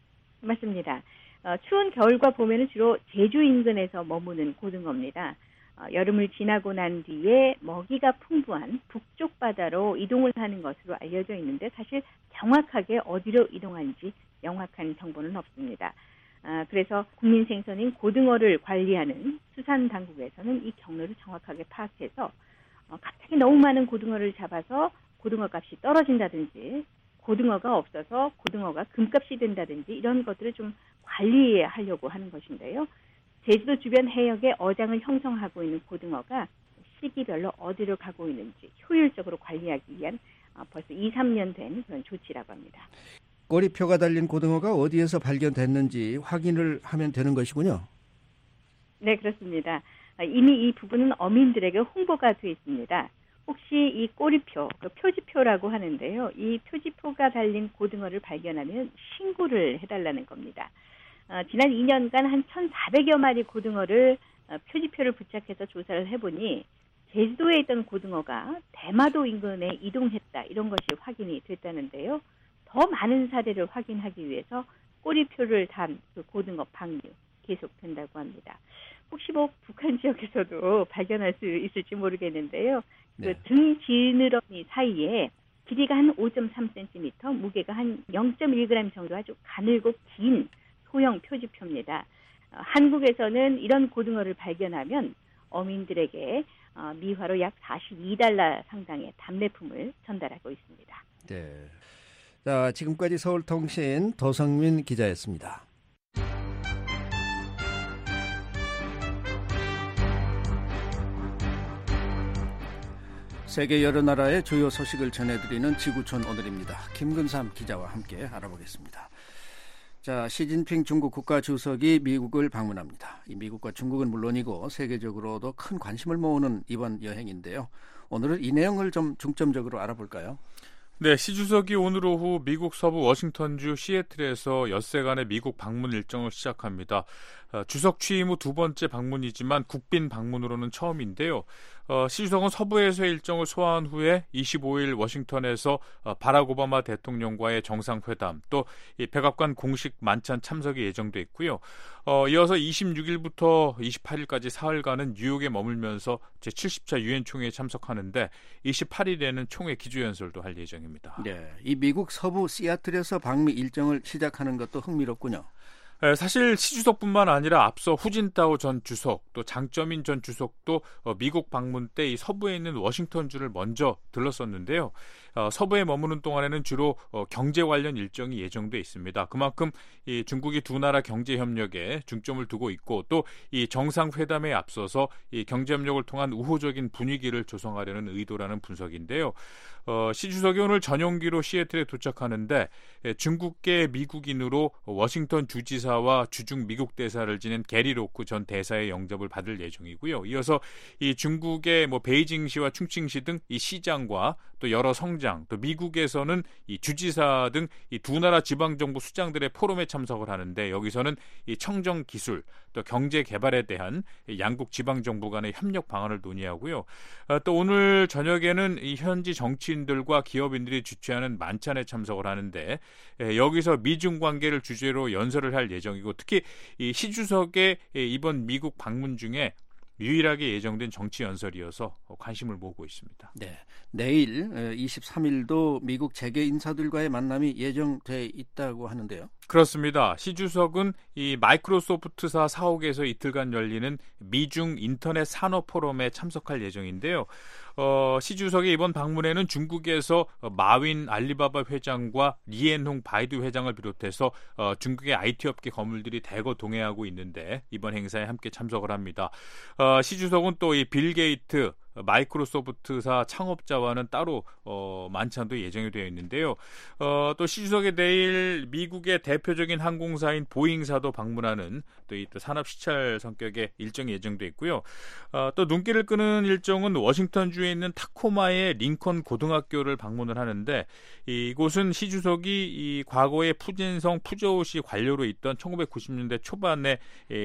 S22: 맞습니다. 추운 겨울과 봄에는 주로 제주 인근에서 머무는 고등어입니다. 여름을 지나고 난 뒤에 먹이가 풍부한 북쪽 바다로 이동을 하는 것으로 알려져 있는데 사실 정확하게 어디로 이동한지 명확한 정보는 없습니다. 그래서 국민생선인 고등어를 관리하는 수산당국에서는 이 경로를 정확하게 파악해서 갑자기 너무 많은 고등어를 잡아서 고등어 값이 떨어진다든지 고등어가 없어서 고등어가 금값이 된다든지 이런 것들을 좀 관리하려고 하는 것인데요. 제주도 주변 해역에 어장을 형성하고 있는 고등어가 시기별로 어디로 가고 있는지 효율적으로 관리하기 위한 벌써 2, 3년 된 그런 조치라고 합니다.
S3: 꼬리표가 달린 고등어가 어디에서 발견됐는지 확인을 하면 되는 것이군요.
S22: 네, 그렇습니다. 이미 이 부분은 어민들에게 홍보가 되어 있습니다. 혹시 이 꼬리표, 표지표라고 하는데요. 이 표지표가 달린 고등어를 발견하면 신고를 해달라는 겁니다. 지난 2년간 한 1,400여 마리 고등어를 표지표를 부착해서 조사를 해보니 제주도에 있던 고등어가 대마도 인근에 이동했다. 이런 것이 확인이 됐다는데요. 더 많은 사례를 확인하기 위해서 꼬리표를 단 그 고등어 방류 계속된다고 합니다. 혹시 북한 지역에서도 발견할 수 있을지 모르겠는데요.
S3: 네.
S22: 그 등 지느러미 사이에 길이가 한 5.3cm, 무게가 한 0.1g 정도 아주 가늘고 긴 소형 표지표입니다. 한국에서는 이런 고등어를 발견하면 어민들에게 미화로 약 $42 상당의 답례품을 전달하고 있습니다.
S3: 네. 자, 지금까지 서울통신 도성민 기자였습니다. 세계 여러 나라의 주요 소식을 전해드리는 지구촌 오늘입니다. 김근삼 기자와 함께 알아보겠습니다. 자, 시진핑 중국 국가주석이 미국을 방문합니다. 이 미국과 중국은 물론이고 세계적으로도 큰 관심을 모으는 이번 여행인데요. 오늘은 이 내용을 좀 중점적으로 알아볼까요?
S2: 네, 시 주석이 오늘 오후 미국 서부 워싱턴주 시애틀에서 엿새간의 미국 방문 일정을 시작합니다. 주석 취임 후 두 번째 방문이지만 국빈 방문으로는 처음인데요. 시 주석은 서부에서의 일정을 소화한 후에 25일 워싱턴에서 바락 오바마 대통령과의 정상회담, 또 이 백악관 공식 만찬 참석이 예정돼 있고요. 이어서 26일부터 28일까지 사흘간은 뉴욕에 머물면서 제70차 유엔 총회에 참석하는데 28일에는 총회 기조연설도 할 예정입니다.
S3: 네, 이 미국 서부 시애틀에서 방미 일정을 시작하는 것도 흥미롭군요.
S2: 사실 시 주석뿐만 아니라 앞서 후진타오 전 주석, 또 장쩌민 전 주석도 미국 방문 때 이 서부에 있는 워싱턴주를 먼저 들렀었는데요. 서부에 머무는 동안에는 주로 경제 관련 일정이 예정돼 있습니다. 그만큼 이 중국이 두 나라 경제 협력에 중점을 두고 있고 또 이 정상회담에 앞서서 이 경제 협력을 통한 우호적인 분위기를 조성하려는 의도라는 분석인데요. 시 주석이 오늘 전용기로 시애틀에 도착하는데 중국계 미국인으로 워싱턴 주지사와 주중 미국 대사를 지낸 게리 로크 전 대사의 영접을 받을 예정이고요. 이어서 이 중국의 베이징시와 충칭시 등 이 시장과 또 여러 성장, 또 미국에서는 이 주지사 등 이 두 나라 지방 정부 수장들의 포럼에 참석을 하는데 여기서는 이 청정 기술, 또 경제 개발에 대한 양국 지방 정부 간의 협력 방안을 논의하고요. 또 오늘 저녁에는 이 현지 정치인들과 기업인들이 주최하는 만찬에 참석을 하는데 여기서 미중 관계를 주제로 연설을 할 예정이고 특히 이 시 주석의 이번 미국 방문 중에 유일하게 예정된 정치 연설이어서 관심을 모으고 있습니다.
S3: 네, 내일 23일도 미국 재계 인사들과의 만남이 예정돼 있다고 하는데요.
S2: 그렇습니다. 시 주석은 이 마이크로소프트사 사옥에서 이틀간 열리는 미중 인터넷 산업 포럼에 참석할 예정인데요. 시 주석의 이번 방문에는 중국에서 마윈 알리바바 회장과 리엔홍 바이두 회장을 비롯해서 중국의 IT 업계 거물들이 대거 동행하고 있는데 이번 행사에 함께 참석을 합니다. 시 주석은 또 이 빌 게이트 마이크로소프트사 창업자와는 따로 만찬도 예정이 되어 있는데요. 또 시 주석의 내일 미국의 대표적인 항공사인 보잉사도 방문하는 또 이 산업 시찰 성격의 일정이 예정돼 있고요. 또 눈길을 끄는 일정은 워싱턴주에 있는 타코마의 링컨 고등학교를 방문을 하는데 이곳은 시 주석이 이 과거에 푸진성 푸저우시 관료로 있던 1990년대 초반에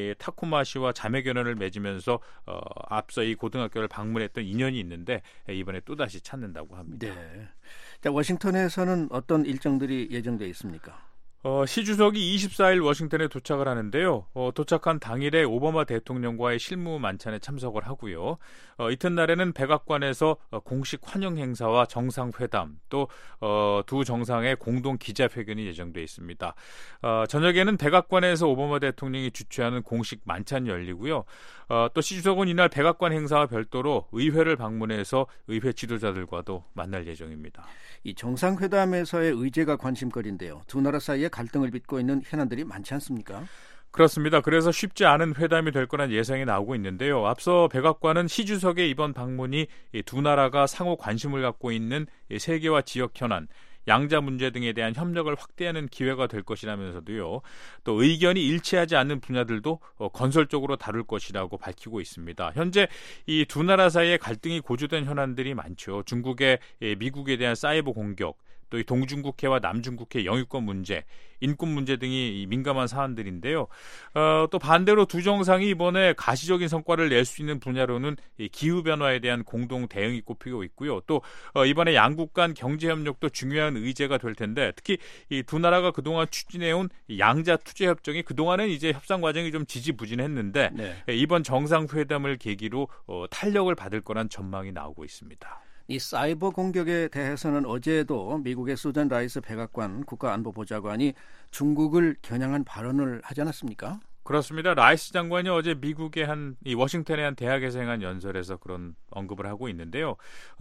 S2: 타코마시와 자매결연을 맺으면서 앞서 이 고등학교를 방문했던 인연이 있는데 이번에 또다시 찾는다고 합니다.
S3: 네. 자, 워싱턴에서는 어떤 일정들이 예정되어 있습니까?
S2: 시 주석이 24일 워싱턴에 도착을 하는데요. 도착한 당일에 오바마 대통령과의 실무 만찬에 참석을 하고요. 이튿날에는 백악관에서 공식 환영 행사와 정상회담, 또 두 정상의 공동 기자회견이 예정돼 있습니다. 저녁에는 백악관에서 오바마 대통령이 주최하는 공식 만찬이 열리고요. 또 시 주석은 이날 백악관 행사와 별도로 의회를 방문해서 의회 지도자들과도 만날 예정입니다.
S3: 이 정상회담에서의 의제가 관심거리인데요. 두 나라 사이에 갈등을 빚고 있는 현안들이 많지 않습니까?
S2: 그렇습니다. 그래서 쉽지 않은 회담이 될 거란 예상이 나오고 있는데요. 앞서 백악관은 시 주석의 이번 방문이 두 나라가 상호 관심을 갖고 있는 세계와 지역 현안, 양자 문제 등에 대한 협력을 확대하는 기회가 될 것이라면서도요. 또 의견이 일치하지 않는 분야들도 건설적으로 다룰 것이라고 밝히고 있습니다. 현재 이 두 나라 사이에 갈등이 고조된 현안들이 많죠. 중국의 미국에 대한 사이버 공격, 또 이 동중국해와 남중국해 영유권 문제, 인권 문제 등이 민감한 사안들인데요. 또 반대로 두 정상이 이번에 가시적인 성과를 낼 수 있는 분야로는 기후변화에 대한 공동 대응이 꼽히고 있고요. 또 이번에 양국 간 경제협력도 중요한 의제가 될 텐데, 특히 이 두 나라가 그동안 추진해온 양자 투자협정이 그동안은 이제 협상 과정이 좀 지지부진했는데 이번 정상회담을 계기로 탄력을 받을 거란 전망이 나오고 있습니다.
S3: 이 사이버 공격에 대해서는 어제도 미국의 수잔 라이스 백악관 국가안보보좌관이 중국을 겨냥한 발언을 하지 않았습니까?
S2: 그렇습니다. 라이스 장관이 어제 미국의 이 워싱턴의 한 대학에서 행한 연설에서 그런 언급을 하고 있는데요.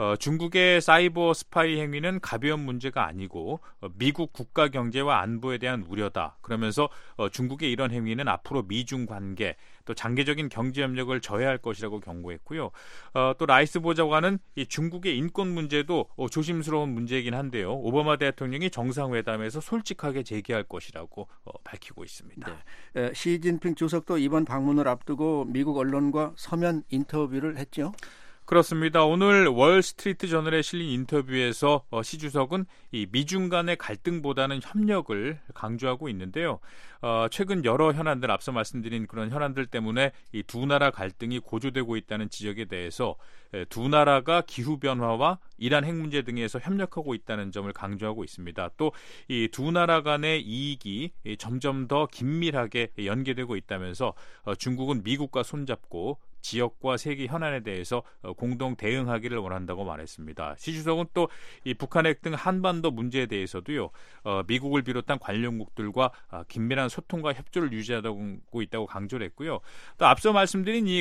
S2: 중국의 사이버 스파이 행위는 가벼운 문제가 아니고 미국 국가 경제와 안보에 대한 우려다. 그러면서 중국의 이런 행위는 앞으로 미중 관계, 또 장기적인 경제 협력을 저해할 것이라고 경고했고요. 또 라이스 보좌관은 이 중국의 인권 문제도 조심스러운 문제이긴 한데요. 오바마 대통령이 정상회담에서 솔직하게 제기할 것이라고 밝히고 있습니다.
S3: 네. 시진핑 주석도 이번 방문을 앞두고 미국 언론과 서면 인터뷰를 했죠.
S2: 그렇습니다. 오늘 월스트리트 저널에 실린 인터뷰에서 시 주석은 이 미중 간의 갈등보다는 협력을 강조하고 있는데요. 최근 여러 현안들, 앞서 말씀드린 그런 현안들 때문에 이 두 나라 갈등이 고조되고 있다는 지적에 대해서 두 나라가 기후변화와 이란 핵 문제 등에서 협력하고 있다는 점을 강조하고 있습니다. 또 이 두 나라 간의 이익이 점점 더 긴밀하게 연계되고 있다면서 중국은 미국과 손잡고 지역과 세계 현안에 대해서 공동 대응하기를 원한다고 말했습니다. 시 주석은 또 이 북한핵 등 한반도 문제에 대해서도요, 미국을 비롯한 관련국들과 긴밀한 소통과 협조를 유지하고 있다고 강조를 했고요. 또 앞서 말씀드린 이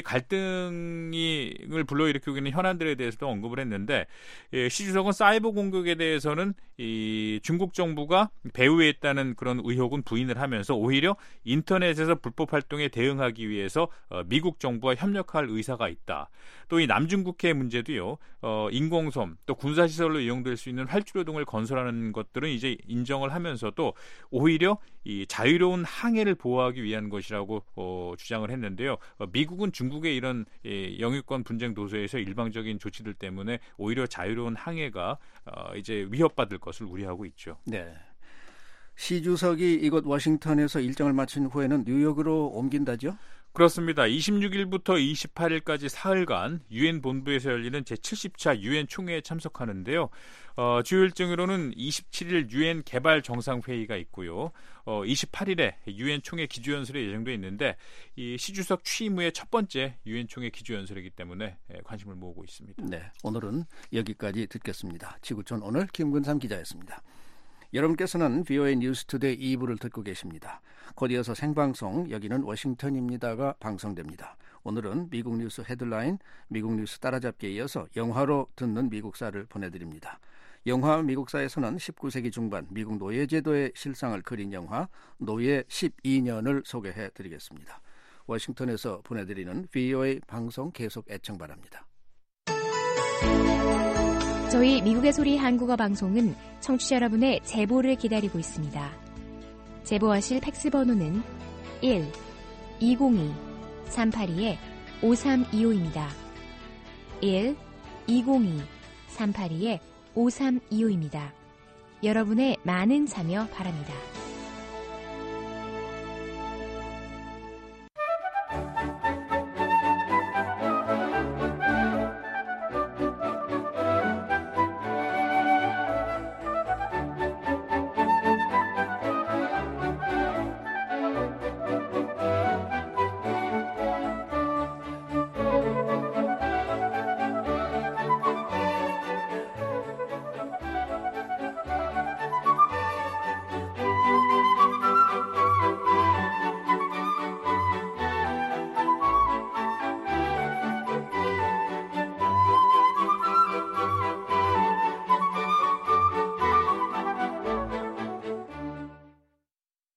S2: 갈등을 불러일으키고 있는 현안들에 대해서도 언급을 했는데, 시 주석은 사이버 공격에 대해서는 이 중국 정부가 배후에 있다는 그런 의혹은 부인을 하면서 오히려 인터넷에서 불법 활동에 대응하기 위해서 미국 정부와 협력할 의사가 있다. 또 이 남중국해 문제도요, 인공섬 또 군사시설로 이용될 수 있는 활주로 등을 건설하는 것들은 이제 인정을 하면서도 오히려 이 자유로운 항해를 보호하기 위한 것이라고 주장을 했는데요. 미국은 중국의 이런 영유권 분쟁 도서에서 일방적인 조치들 때문에 오히려 자유로운 항해가 이제 위협받을 것을 우려하고 있죠.
S3: 네. 시 주석이 이곳 워싱턴에서 일정을 마친 후에는 뉴욕으로 옮긴다죠?
S2: 그렇습니다. 26일부터 28일까지 사흘간 유엔 본부에서 열리는 제70차 유엔 총회에 참석하는데요. 주요 일정으로는 27일 유엔 개발 정상회의가 있고요. 28일에 유엔 총회 기조연설이 예정돼 있는데 이 시 주석 취임 후에 첫 번째 유엔 총회 기조연설이기 때문에 관심을 모으고 있습니다.
S3: 네, 오늘은 여기까지 듣겠습니다. 지구촌 오늘 김근삼 기자였습니다. 여러분께서는 VOA 뉴스투데이 2부를 듣고 계십니다. 곧 이어서 생방송 여기는 워싱턴입니다가 방송됩니다. 오늘은 미국 뉴스 헤드라인, 미국 뉴스 따라잡기에 이어서 영화로 듣는 미국사를 보내드립니다. 영화 미국사에서는 19세기 중반 미국 노예제도의 실상을 그린 영화 노예 12년을 소개해드리겠습니다. 워싱턴에서 보내드리는 VOA 방송 계속 애청 바랍니다.
S4: 저희 미국의 소리 한국어 방송은 청취자 여러분의 제보를 기다리고 있습니다. 제보하실 팩스 번호는 1-202-382-5325입니다. 1-202-382-5325입니다. 여러분의 많은 참여 바랍니다.